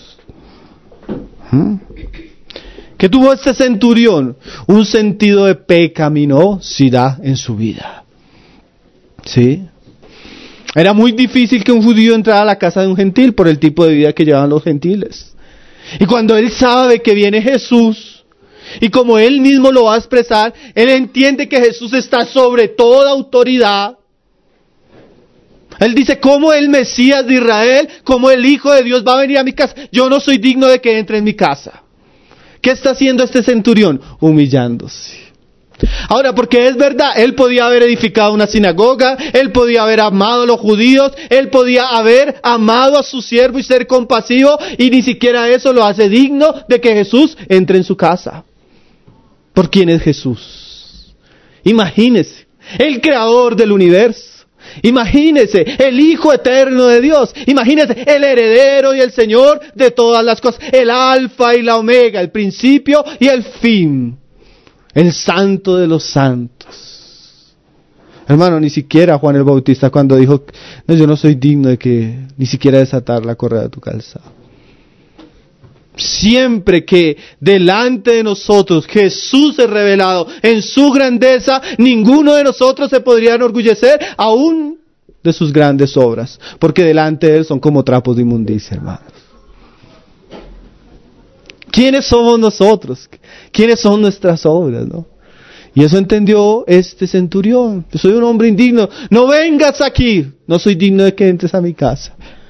¿Mm? ¿Qué tuvo este centurión? Un sentido de pecaminosidad en su vida. ¿Sí? Era muy difícil que un judío entrara a la casa de un gentil por el tipo de vida que llevaban los gentiles. Y cuando él sabe que viene Jesús, y como él mismo lo va a expresar, él entiende que Jesús está sobre toda autoridad. Él dice, como el Mesías de Israel, como el Hijo de Dios va a venir a mi casa, yo no soy digno de que entre en mi casa. ¿Qué está haciendo este centurión? Humillándose. Ahora, porque es verdad, él podía haber edificado una sinagoga, él podía haber amado a los judíos, él podía haber amado a su siervo y ser compasivo, y ni siquiera eso lo hace digno de que Jesús entre en su casa. ¿Por quién es Jesús? Imagínese, el creador del universo, imagínese, el Hijo eterno de Dios, imagínese, el heredero y el Señor de todas las cosas, el alfa y la omega, el principio y el fin. El santo de los santos. Hermano, ni siquiera Juan el Bautista cuando dijo, no, yo no soy digno de que ni siquiera desatar la correa de tu calzado. Siempre que delante de nosotros Jesús es revelado en su grandeza, ninguno de nosotros se podría enorgullecer aún de sus grandes obras, porque delante de él son como trapos de inmundicia, hermanos. ¿Quiénes somos nosotros? ¿Quiénes son nuestras obras, no? Y eso entendió este centurión. Yo soy un hombre indigno. No vengas aquí. No soy digno de que entres a mi casa.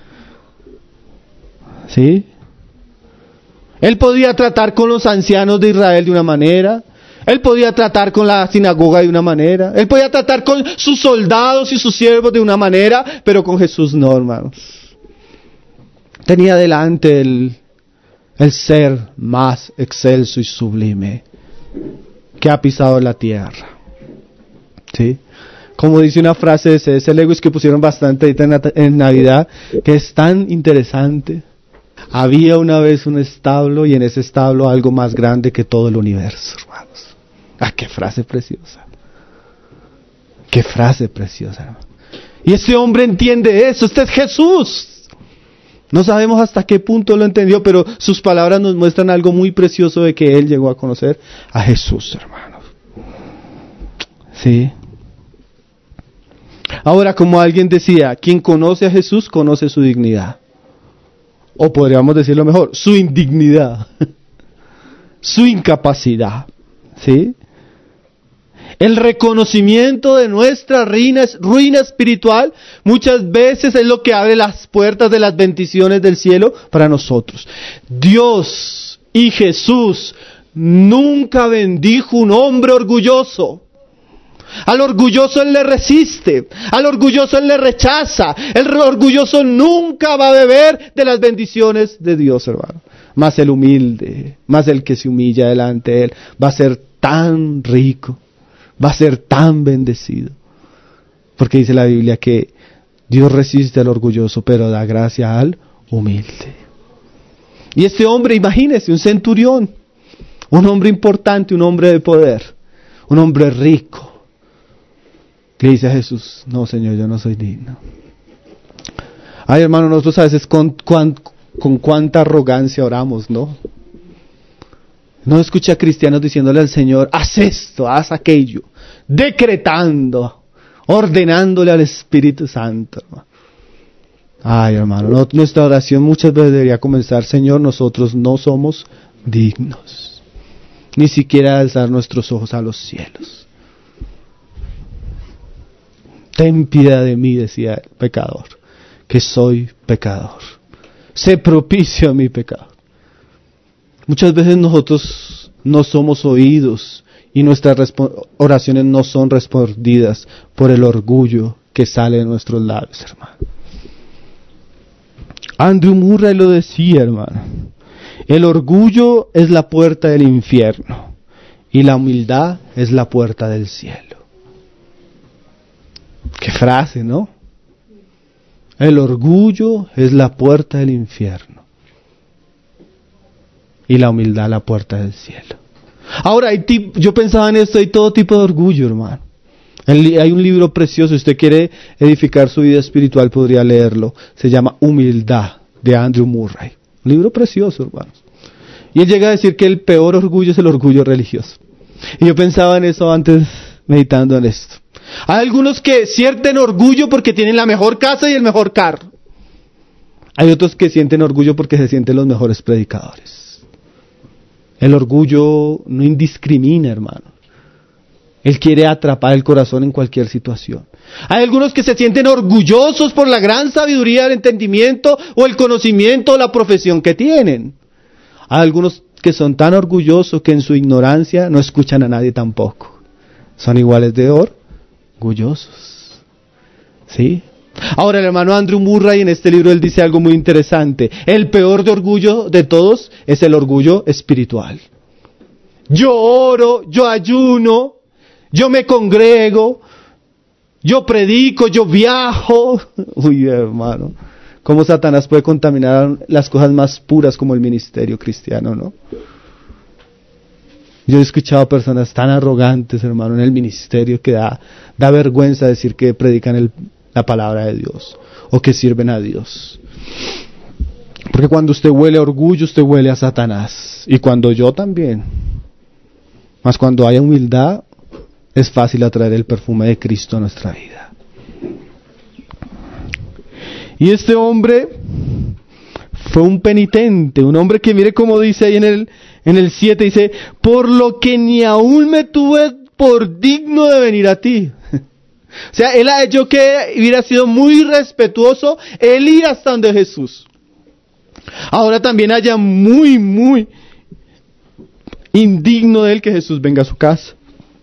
¿Sí? Él podía tratar con los ancianos de Israel de una manera. Él podía tratar con la sinagoga de una manera. Él podía tratar con sus soldados y sus siervos de una manera. Pero con Jesús no, hermanos. Tenía delante el... el ser más excelso y sublime que ha pisado la tierra. ¿Sí? Como dice una frase de C S Lewis que pusieron bastante ahorita en, en Navidad, que es tan interesante. Había una vez un establo y en ese establo algo más grande que todo el universo, hermanos. Ah, qué frase preciosa. Qué frase preciosa, hermano. Y ese hombre entiende eso. Este es Jesús. No sabemos hasta qué punto lo entendió, pero sus palabras nos muestran algo muy precioso de que él llegó a conocer a Jesús, hermanos. Sí. Ahora, como alguien decía, quien conoce a Jesús conoce su dignidad. O podríamos decirlo mejor, su indignidad. Su incapacidad. ¿Sí? El reconocimiento de nuestra ruina, ruina espiritual muchas veces es lo que abre las puertas de las bendiciones del cielo para nosotros. Dios y Jesús nunca bendijo un hombre orgulloso. Al orgulloso Él le resiste, al orgulloso Él le rechaza. El orgulloso nunca va a beber de las bendiciones de Dios, hermano. Más el humilde, más el que se humilla delante de Él, va a ser tan rico. Va a ser tan bendecido. Porque dice la Biblia que Dios resiste al orgulloso, pero da gracia al humilde. Y este hombre, imagínese, un centurión, un hombre importante, un hombre de poder, un hombre rico, que dice a Jesús, no Señor, yo no soy digno. Ay, hermano, nosotros a veces con, con, con cuánta arrogancia oramos, ¿no? No escuché a cristianos diciéndole al Señor, haz esto, haz aquello, decretando, ordenándole al Espíritu Santo. Ay, hermano, no, nuestra oración muchas veces debería comenzar, Señor, nosotros no somos dignos, ni siquiera alzar nuestros ojos a los cielos. Ten piedad de mí, decía el pecador, que soy pecador. Sé propicio a mi pecado. Muchas veces nosotros no somos oídos y nuestras respo- oraciones no son respondidas por el orgullo que sale de nuestros labios, hermano. Andrew Murray lo decía, hermano. El orgullo es la puerta del infierno y la humildad es la puerta del cielo. Qué frase, ¿no? El orgullo es la puerta del infierno y la humildad la puerta del cielo. Ahora, hay tip, yo pensaba en esto, hay todo tipo de orgullo, hermano. Hay un libro precioso, si usted quiere edificar su vida espiritual, podría leerlo. Se llama Humildad, de Andrew Murray. Un libro precioso, hermanos. Y él llega a decir que el peor orgullo es el orgullo religioso. Y yo pensaba en eso antes, meditando en esto. Hay algunos que sienten orgullo porque tienen la mejor casa y el mejor carro. Hay otros que sienten orgullo porque se sienten los mejores predicadores. El orgullo no indiscrimina, hermano. Él quiere atrapar el corazón en cualquier situación. Hay algunos que se sienten orgullosos por la gran sabiduría, el entendimiento o el conocimiento o la profesión que tienen. Hay algunos que son tan orgullosos que en su ignorancia no escuchan a nadie tampoco. Son iguales de orgullosos. ¿Sí? Ahora el hermano Andrew Murray en este libro él dice algo muy interesante. El peor de orgullo de todos es el orgullo espiritual. Yo oro, yo ayuno, yo me congrego, yo predico, yo viajo. Uy, hermano, cómo Satanás puede contaminar las cosas más puras como el ministerio cristiano, ¿no? Yo he escuchado personas tan arrogantes, hermano, en el ministerio que da, da vergüenza decir que predican el, la palabra de Dios o que sirven a Dios. Porque cuando usted huele a orgullo, usted huele a Satanás. Y cuando yo también. Mas cuando haya humildad, es fácil atraer el perfume de Cristo a nuestra vida. Y este hombre fue un penitente, un hombre que mire cómo dice ahí en el en el siete, dice, por lo que ni aún me tuve por digno de venir a ti. O sea, él ha hecho que hubiera sido muy respetuoso el ir hasta donde Jesús. Ahora también haya muy, muy indigno de él que Jesús venga a su casa.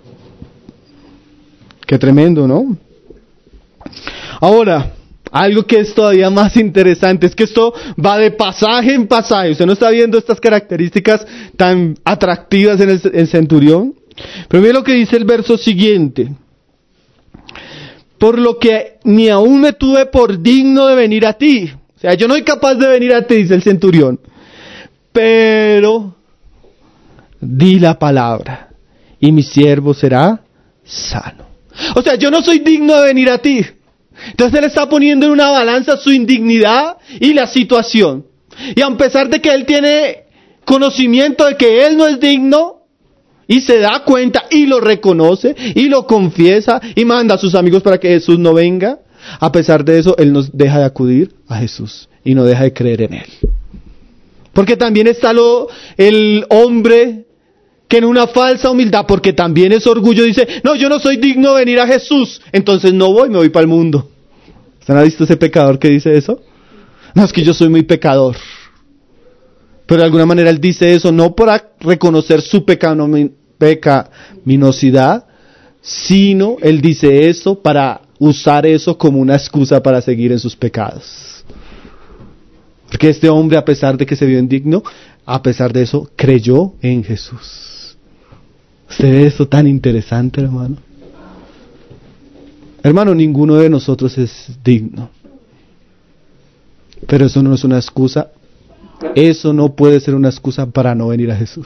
Qué tremendo, ¿no? Ahora, algo que es todavía más interesante es que esto va de pasaje en pasaje. Usted no está viendo estas características tan atractivas en el, el centurión. Pero mire lo que dice el verso siguiente. Por lo que ni aún me tuve por digno de venir a ti. O sea, yo no soy capaz de venir a ti, dice el centurión. Pero di la palabra y mi siervo será sano. O sea, yo no soy digno de venir a ti. Entonces él está poniendo en una balanza su indignidad y la situación. Y a pesar de que él tiene conocimiento de que él no es digno, y se da cuenta y lo reconoce y lo confiesa y manda a sus amigos para que Jesús no venga, a pesar de eso él no deja de acudir a Jesús y no deja de creer en él. Porque también está lo, el hombre que en una falsa humildad, porque también es orgullo, dice, no, yo no soy digno de venir a Jesús, entonces no voy, me voy para el mundo. ¿Usted ha visto ese pecador que dice eso? No, es que yo soy muy pecador. Pero de alguna manera él dice eso no para reconocer su pecaminosidad, sino él dice eso para usar eso como una excusa para seguir en sus pecados. Porque este hombre, a pesar de que se vio indigno, a pesar de eso, creyó en Jesús. ¿Usted ve eso tan interesante, hermano? Hermano, ninguno de nosotros es digno. Pero eso no es una excusa. Eso no puede ser una excusa para no venir a Jesús.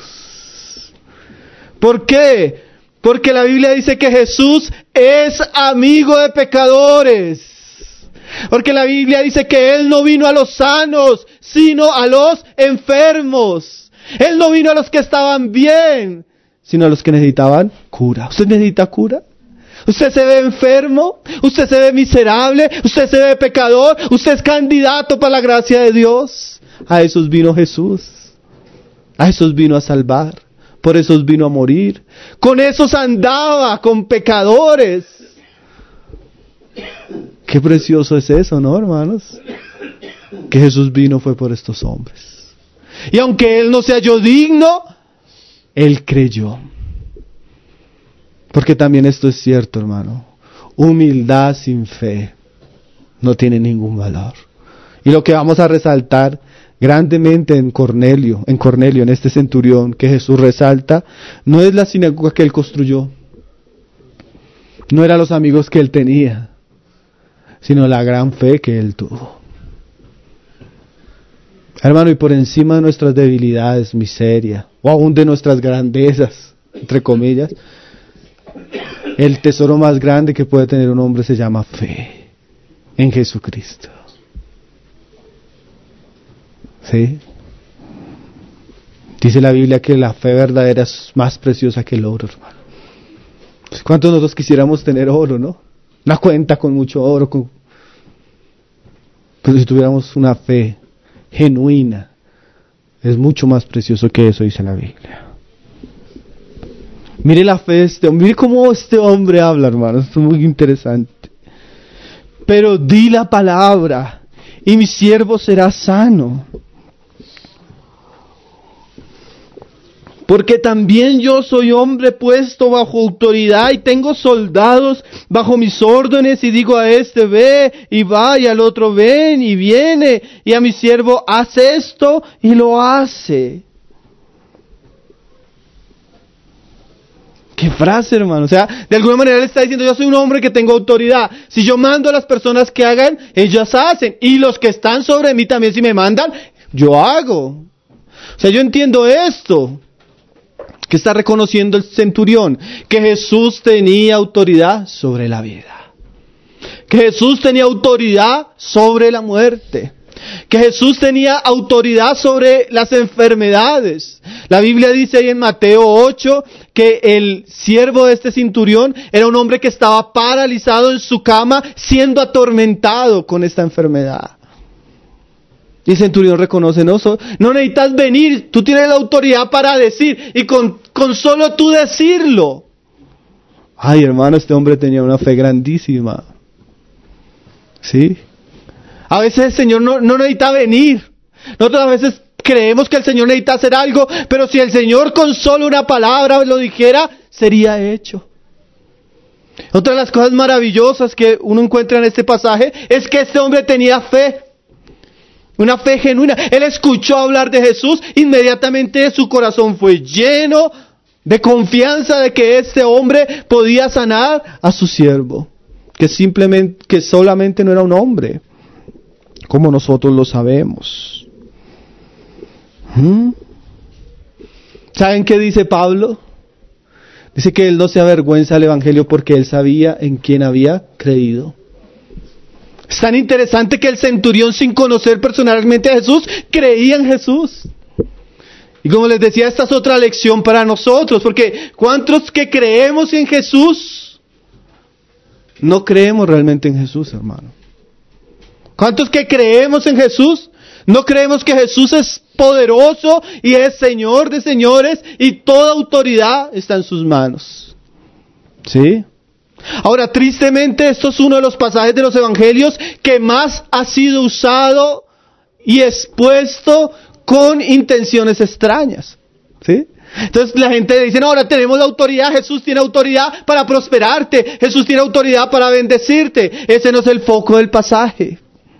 ¿Por qué? Porque la Biblia dice que Jesús es amigo de pecadores. Porque la Biblia dice que Él no vino a los sanos, sino a los enfermos. Él no vino a los que estaban bien, sino a los que necesitaban cura. ¿Usted necesita cura? ¿Usted se ve enfermo? ¿Usted se ve miserable? ¿Usted se ve pecador? ¿Usted es candidato para la gracia de Dios? A esos vino Jesús. A esos vino a salvar. Por esos vino a morir. Con esos andaba, con pecadores. Qué precioso es eso, ¿no, hermanos? Que Jesús vino fue por estos hombres. Y aunque Él no se halló digno, Él creyó. Porque también esto es cierto, hermano. Humildad sin fe no tiene ningún valor. Y lo que vamos a resaltar grandemente en Cornelio, en Cornelio, en este centurión que Jesús resalta, no es la sinagoga que él construyó, no eran los amigos que él tenía, sino la gran fe que él tuvo. Hermano, y por encima de nuestras debilidades, miseria, o aún de nuestras grandezas, entre comillas, el tesoro más grande que puede tener un hombre se llama fe en Jesucristo. ¿Sí? Dice la Biblia que la fe verdadera es más preciosa que el oro, hermano. ¿Cuántos nosotros quisiéramos tener oro, no? Una cuenta con mucho oro. Con... Pero si tuviéramos una fe genuina, es mucho más precioso que eso, dice la Biblia. Mire la fe de este hombre, mire cómo este hombre habla, hermano, esto es muy interesante. Pero di la palabra, y mi siervo será sano. Porque también yo soy hombre puesto bajo autoridad y tengo soldados bajo mis órdenes y digo a este ve y va y al otro ven y viene y a mi siervo haz esto y lo hace. Qué frase, hermano. O sea, de alguna manera él está diciendo, yo soy un hombre que tengo autoridad. Si yo mando a las personas que hagan, ellas hacen. Y los que están sobre mí también, si me mandan, yo hago. O sea, yo entiendo esto. Que está reconociendo el centurión, que Jesús tenía autoridad sobre la vida, que Jesús tenía autoridad sobre la muerte, que Jesús tenía autoridad sobre las enfermedades. La Biblia dice ahí en Mateo ocho que el siervo de este centurión era un hombre que estaba paralizado en su cama, siendo atormentado con esta enfermedad. Y el centurión reconoce, no, no necesitas venir, tú tienes la autoridad para decir, y con, con solo tú decirlo. Ay, hermano, este hombre tenía una fe grandísima. ¿Sí? A veces el Señor no, no necesita venir. Nosotros a veces creemos que el Señor necesita hacer algo, pero si el Señor con solo una palabra lo dijera, sería hecho. Otra de las cosas maravillosas que uno encuentra en este pasaje es que este hombre tenía fe. Una fe genuina. Él escuchó hablar de Jesús, inmediatamente su corazón fue lleno de confianza de que este hombre podía sanar a su siervo, que simplemente, que solamente no era un hombre, como nosotros lo sabemos. ¿Mm? ¿Saben qué dice Pablo? Dice que él no se avergüenza del evangelio porque él sabía en quién había creído. Es tan interesante que el centurión, sin conocer personalmente a Jesús, creía en Jesús. Y como les decía, esta es otra lección para nosotros, porque ¿cuántos que creemos en Jesús no creemos realmente en Jesús, hermano? ¿Cuántos que creemos en Jesús no creemos que Jesús es poderoso y es Señor de señores y toda autoridad está en sus manos? ¿Sí? Ahora, tristemente, esto es uno de los pasajes de los evangelios que más ha sido usado y expuesto con intenciones extrañas. ¿Sí? Entonces la gente dice, no, ahora tenemos la autoridad, Jesús tiene autoridad para prosperarte, Jesús tiene autoridad para bendecirte. Ese no es el foco del pasaje.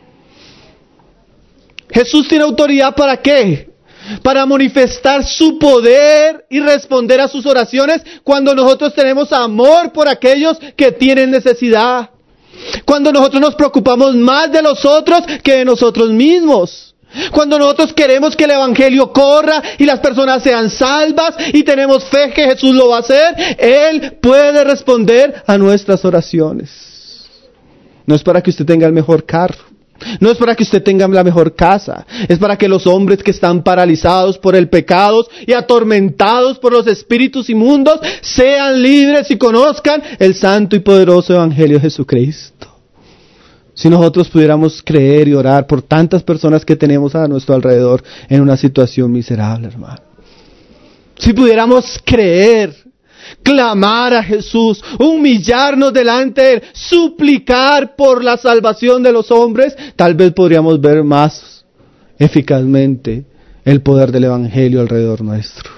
Jesús tiene autoridad ¿para qué? Para manifestar su poder y responder a sus oraciones cuando nosotros tenemos amor por aquellos que tienen necesidad. Cuando nosotros nos preocupamos más de los otros que de nosotros mismos. Cuando nosotros queremos que el evangelio corra y las personas sean salvas y tenemos fe que Jesús lo va a hacer, Él puede responder a nuestras oraciones. No es para que usted tenga el mejor carro. No es para que usted tenga la mejor casa, es para que los hombres que están paralizados por el pecado y atormentados por los espíritus inmundos sean libres y conozcan el santo y poderoso evangelio de Jesucristo. Si nosotros pudiéramos creer y orar por tantas personas que tenemos a nuestro alrededor en una situación miserable, hermano. Si pudiéramos creer, clamar a Jesús, humillarnos delante de Él, suplicar por la salvación de los hombres, tal vez podríamos ver más eficazmente el poder del evangelio alrededor nuestro.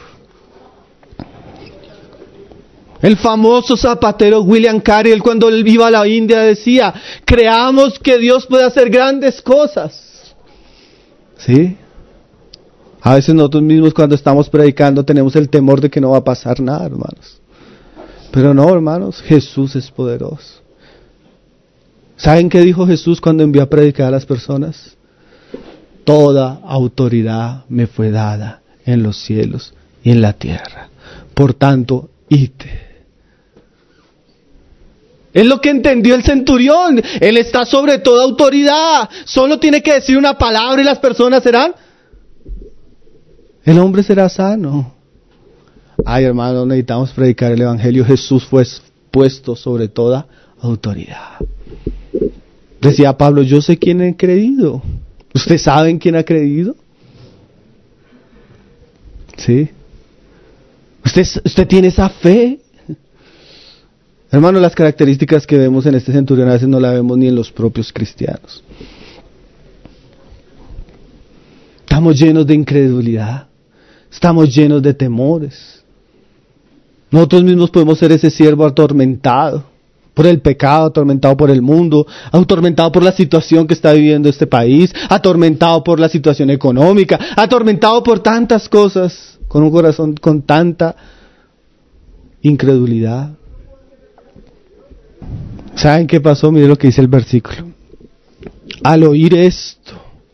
El famoso zapatero William Carey, él cuando él iba a la India decía, creamos que Dios puede hacer grandes cosas. ¿Sí? A veces nosotros mismos cuando estamos predicando tenemos el temor de que no va a pasar nada, hermanos. Pero no, hermanos, Jesús es poderoso. ¿Saben qué dijo Jesús cuando envió a predicar a las personas? Toda autoridad me fue dada en los cielos y en la tierra. Por tanto, id. Es lo que entendió el centurión. Él está sobre toda autoridad. Solo tiene que decir una palabra y las personas serán. El hombre será sano. Ay, hermano, necesitamos predicar el evangelio. Jesús fue puesto sobre toda autoridad. Decía Pablo, yo sé quién he creído. ¿Ustedes saben quién ha creído? ¿Sí? ¿Usted, usted tiene esa fe? Hermano, las características que vemos en este centurión a veces no las vemos ni en los propios cristianos. Estamos llenos de incredulidad. Estamos llenos de temores. Nosotros mismos podemos ser ese siervo atormentado por el pecado, atormentado por el mundo, atormentado por la situación que está viviendo este país, atormentado por la situación económica, atormentado por tantas cosas, con un corazón con tanta incredulidad. ¿Saben qué pasó? Miren lo que dice el versículo. Al oír esto,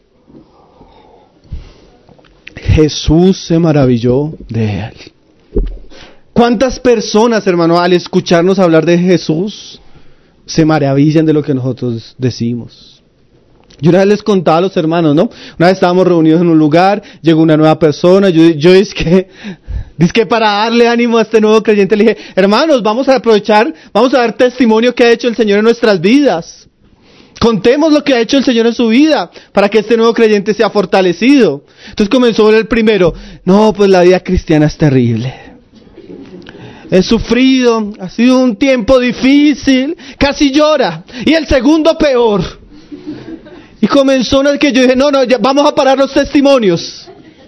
Jesús se maravilló de él. ¿Cuántas personas, hermano, al escucharnos hablar de Jesús, se maravillan de lo que nosotros decimos? Yo una vez les contaba a los hermanos, ¿no? Una vez estábamos reunidos en un lugar, llegó una nueva persona, yo, yo es que, es que para darle ánimo a este nuevo creyente le dije, hermanos, vamos a aprovechar, vamos a dar testimonio que ha hecho el Señor en nuestras vidas. Contemos lo que ha hecho el Señor en su vida, para que este nuevo creyente sea fortalecido. Entonces comenzó el primero, no, pues la vida cristiana es terrible. He sufrido, ha sido un tiempo difícil, casi llora. Y el segundo peor. Y comenzó en el que yo dije, no, no, ya vamos a parar los testimonios.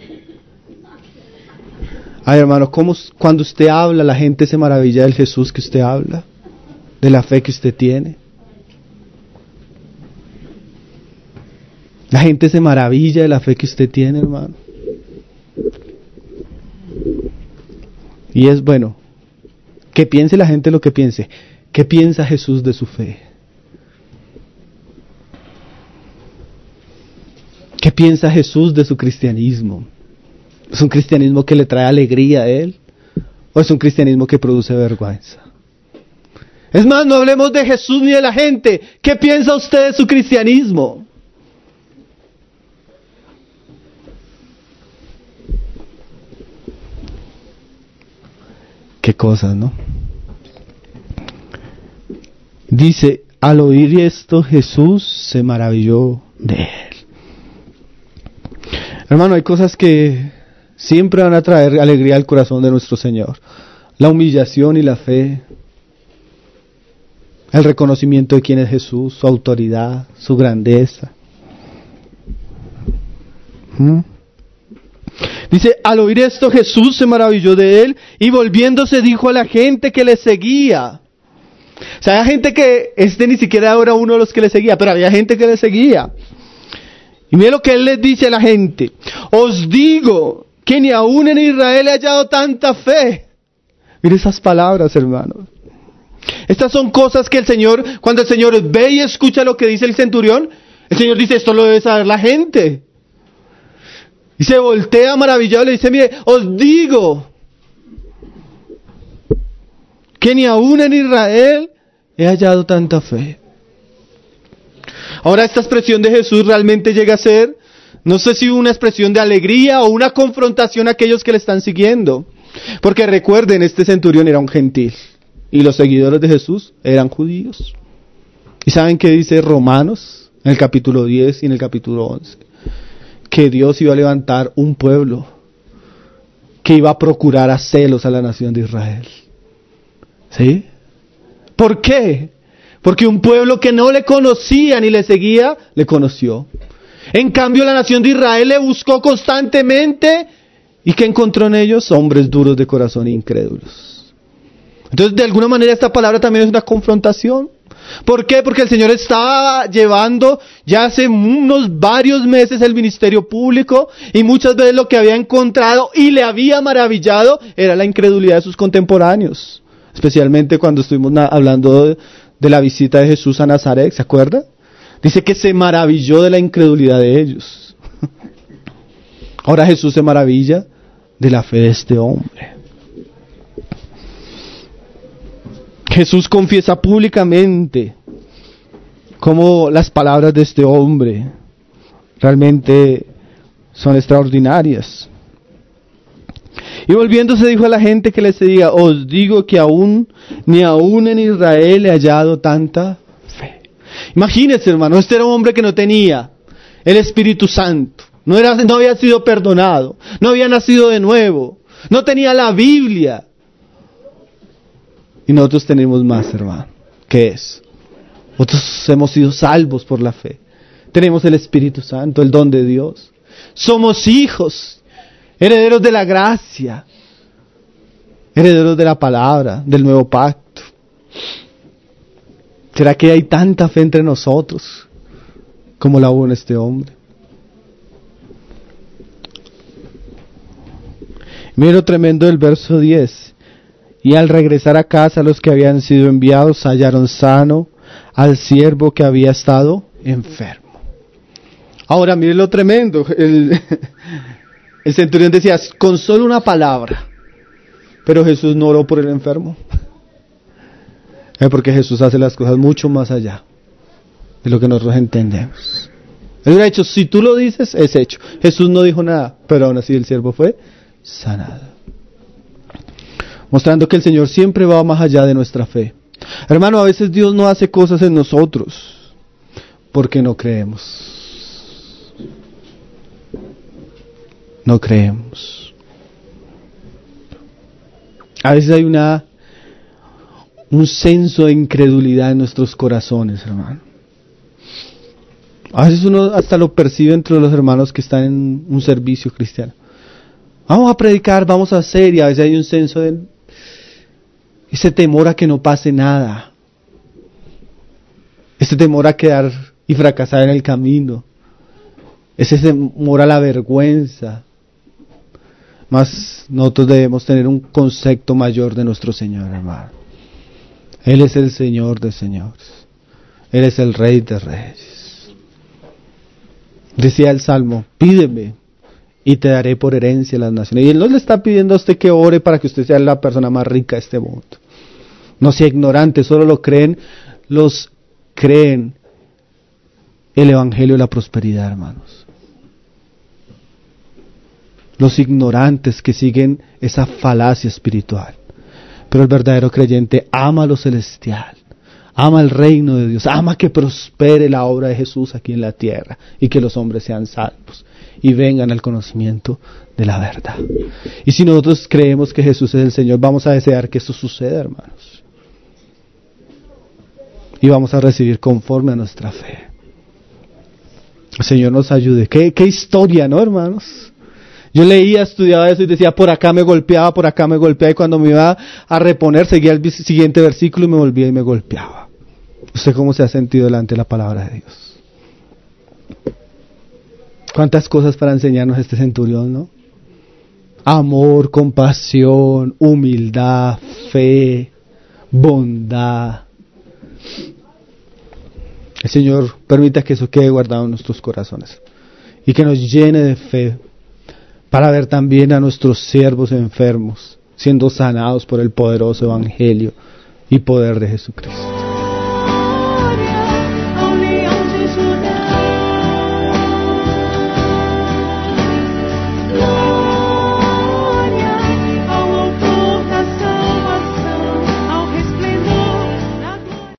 Ay, hermano, ¿cómo cuando usted habla la gente se maravilla del Jesús que usted habla? De la fe que usted tiene. La gente se maravilla de la fe que usted tiene, hermano. Y es bueno, que piense la gente lo que piense. ¿Qué piensa Jesús de su fe? ¿Qué piensa Jesús de su cristianismo? ¿Es un cristianismo que le trae alegría a él? ¿O es un cristianismo que produce vergüenza? Es más, no hablemos de Jesús ni de la gente. ¿Qué piensa usted de su cristianismo? Qué cosas, ¿no? Dice, al oír esto Jesús se maravilló de él. Hermano, hay cosas que siempre van a traer alegría al corazón de nuestro Señor. La humillación y la fe. El reconocimiento de quién es Jesús, su autoridad, su grandeza. ¿Mm? Dice, al oír esto Jesús se maravilló de él y volviéndose dijo a la gente que le seguía. O sea, había gente que, este ni siquiera era uno de los que le seguía, pero había gente que le seguía. Y mire lo que él les dice a la gente. Os digo que ni aún en Israel he hallado tanta fe. Mire esas palabras, hermanos. Estas son cosas que el Señor, cuando el Señor ve y escucha lo que dice el centurión, el Señor dice, esto lo debe saber la gente. Y se voltea maravillado y le dice, mire, os digo que ni aún en Israel he hallado tanta fe. Ahora esta expresión de Jesús realmente llega a ser, no sé si una expresión de alegría o una confrontación a aquellos que le están siguiendo. Porque recuerden, este centurión era un gentil y los seguidores de Jesús eran judíos. ¿Y saben qué dice Romanos en el capítulo diez y en el capítulo once? Que Dios iba a levantar un pueblo que iba a procurar a celos a la nación de Israel. ¿Sí? ¿Por qué? Porque un pueblo que no le conocía ni le seguía, le conoció. En cambio la nación de Israel le buscó constantemente y ¿qué encontró en ellos? Hombres duros de corazón e incrédulos. Entonces de alguna manera esta palabra también es una confrontación. ¿Por qué? Porque el Señor estaba llevando ya hace unos varios meses el ministerio público y muchas veces lo que había encontrado y le había maravillado era la incredulidad de sus contemporáneos. Especialmente cuando estuvimos na- hablando de, de la visita de Jesús a Nazaret, ¿se acuerda? Dice que se maravilló de la incredulidad de ellos. Ahora Jesús se maravilla de la fe de este hombre. Jesús confiesa públicamente cómo las palabras de este hombre realmente son extraordinarias. Y volviéndose dijo a la gente que les diga, os digo que aún, ni aún en Israel he hallado tanta fe. Imagínense, hermano, este era un hombre que no tenía el Espíritu Santo, no, era, no había sido perdonado, no había nacido de nuevo, no tenía la Biblia. Y nosotros tenemos más, hermano. ¿Qué es? Nosotros hemos sido salvos por la fe. Tenemos el Espíritu Santo, el don de Dios. Somos hijos, herederos de la gracia, herederos de la palabra, del nuevo pacto. ¿Será que hay tanta fe entre nosotros como la hubo en este hombre? Mira lo tremendo del verso diez. Y al regresar a casa, los que habían sido enviados hallaron sano al siervo que había estado enfermo. Ahora, mire lo tremendo. El, el centurión decía, con solo una palabra. Pero Jesús no oró por el enfermo. Es porque Jesús hace las cosas mucho más allá de lo que nosotros entendemos. Él hubiera dicho, si tú lo dices, es hecho. Jesús no dijo nada, pero aún así el siervo fue sanado. Mostrando que el Señor siempre va más allá de nuestra fe. Hermano, a veces Dios no hace cosas en nosotros porque no creemos. No creemos. A veces hay una un senso de incredulidad en nuestros corazones, hermano. A veces uno hasta lo percibe entre los hermanos que están en un servicio cristiano. Vamos a predicar, vamos a hacer, y a veces hay un senso de ese temor a que no pase nada, ese temor a quedar y fracasar en el camino, ese temor a la vergüenza. Mas nosotros debemos tener un concepto mayor de nuestro Señor, hermano. Él es el Señor de señores, Él es el Rey de reyes. Decía el Salmo, pídeme y te daré por herencia las naciones. Y Él no le está pidiendo a usted que ore para que usted sea la persona más rica de este mundo. No sea ignorante, solo lo creen, los creen el Evangelio de la prosperidad, hermanos. Los ignorantes que siguen esa falacia espiritual. Pero el verdadero creyente ama lo celestial, ama el reino de Dios, ama que prospere la obra de Jesús aquí en la tierra y que los hombres sean salvos y vengan al conocimiento de la verdad. Y si nosotros creemos que Jesús es el Señor, vamos a desear que eso suceda, hermanos. Y vamos a recibir conforme a nuestra fe. El Señor nos ayude. ¿Qué, qué historia, ¿no, hermanos? Yo leía, estudiaba eso y decía, por acá me golpeaba, por acá me golpeaba, y cuando me iba a reponer, seguía el siguiente versículo y me volvía y me golpeaba. ¿Usted cómo se ha sentido delante de la palabra de Dios? ¿Cuántas cosas para enseñarnos este centurión, no? Amor, compasión, humildad, fe, bondad. El Señor permita que eso quede guardado en nuestros corazones y que nos llene de fe para ver también a nuestros siervos enfermos siendo sanados por el poderoso evangelio y poder de Jesucristo.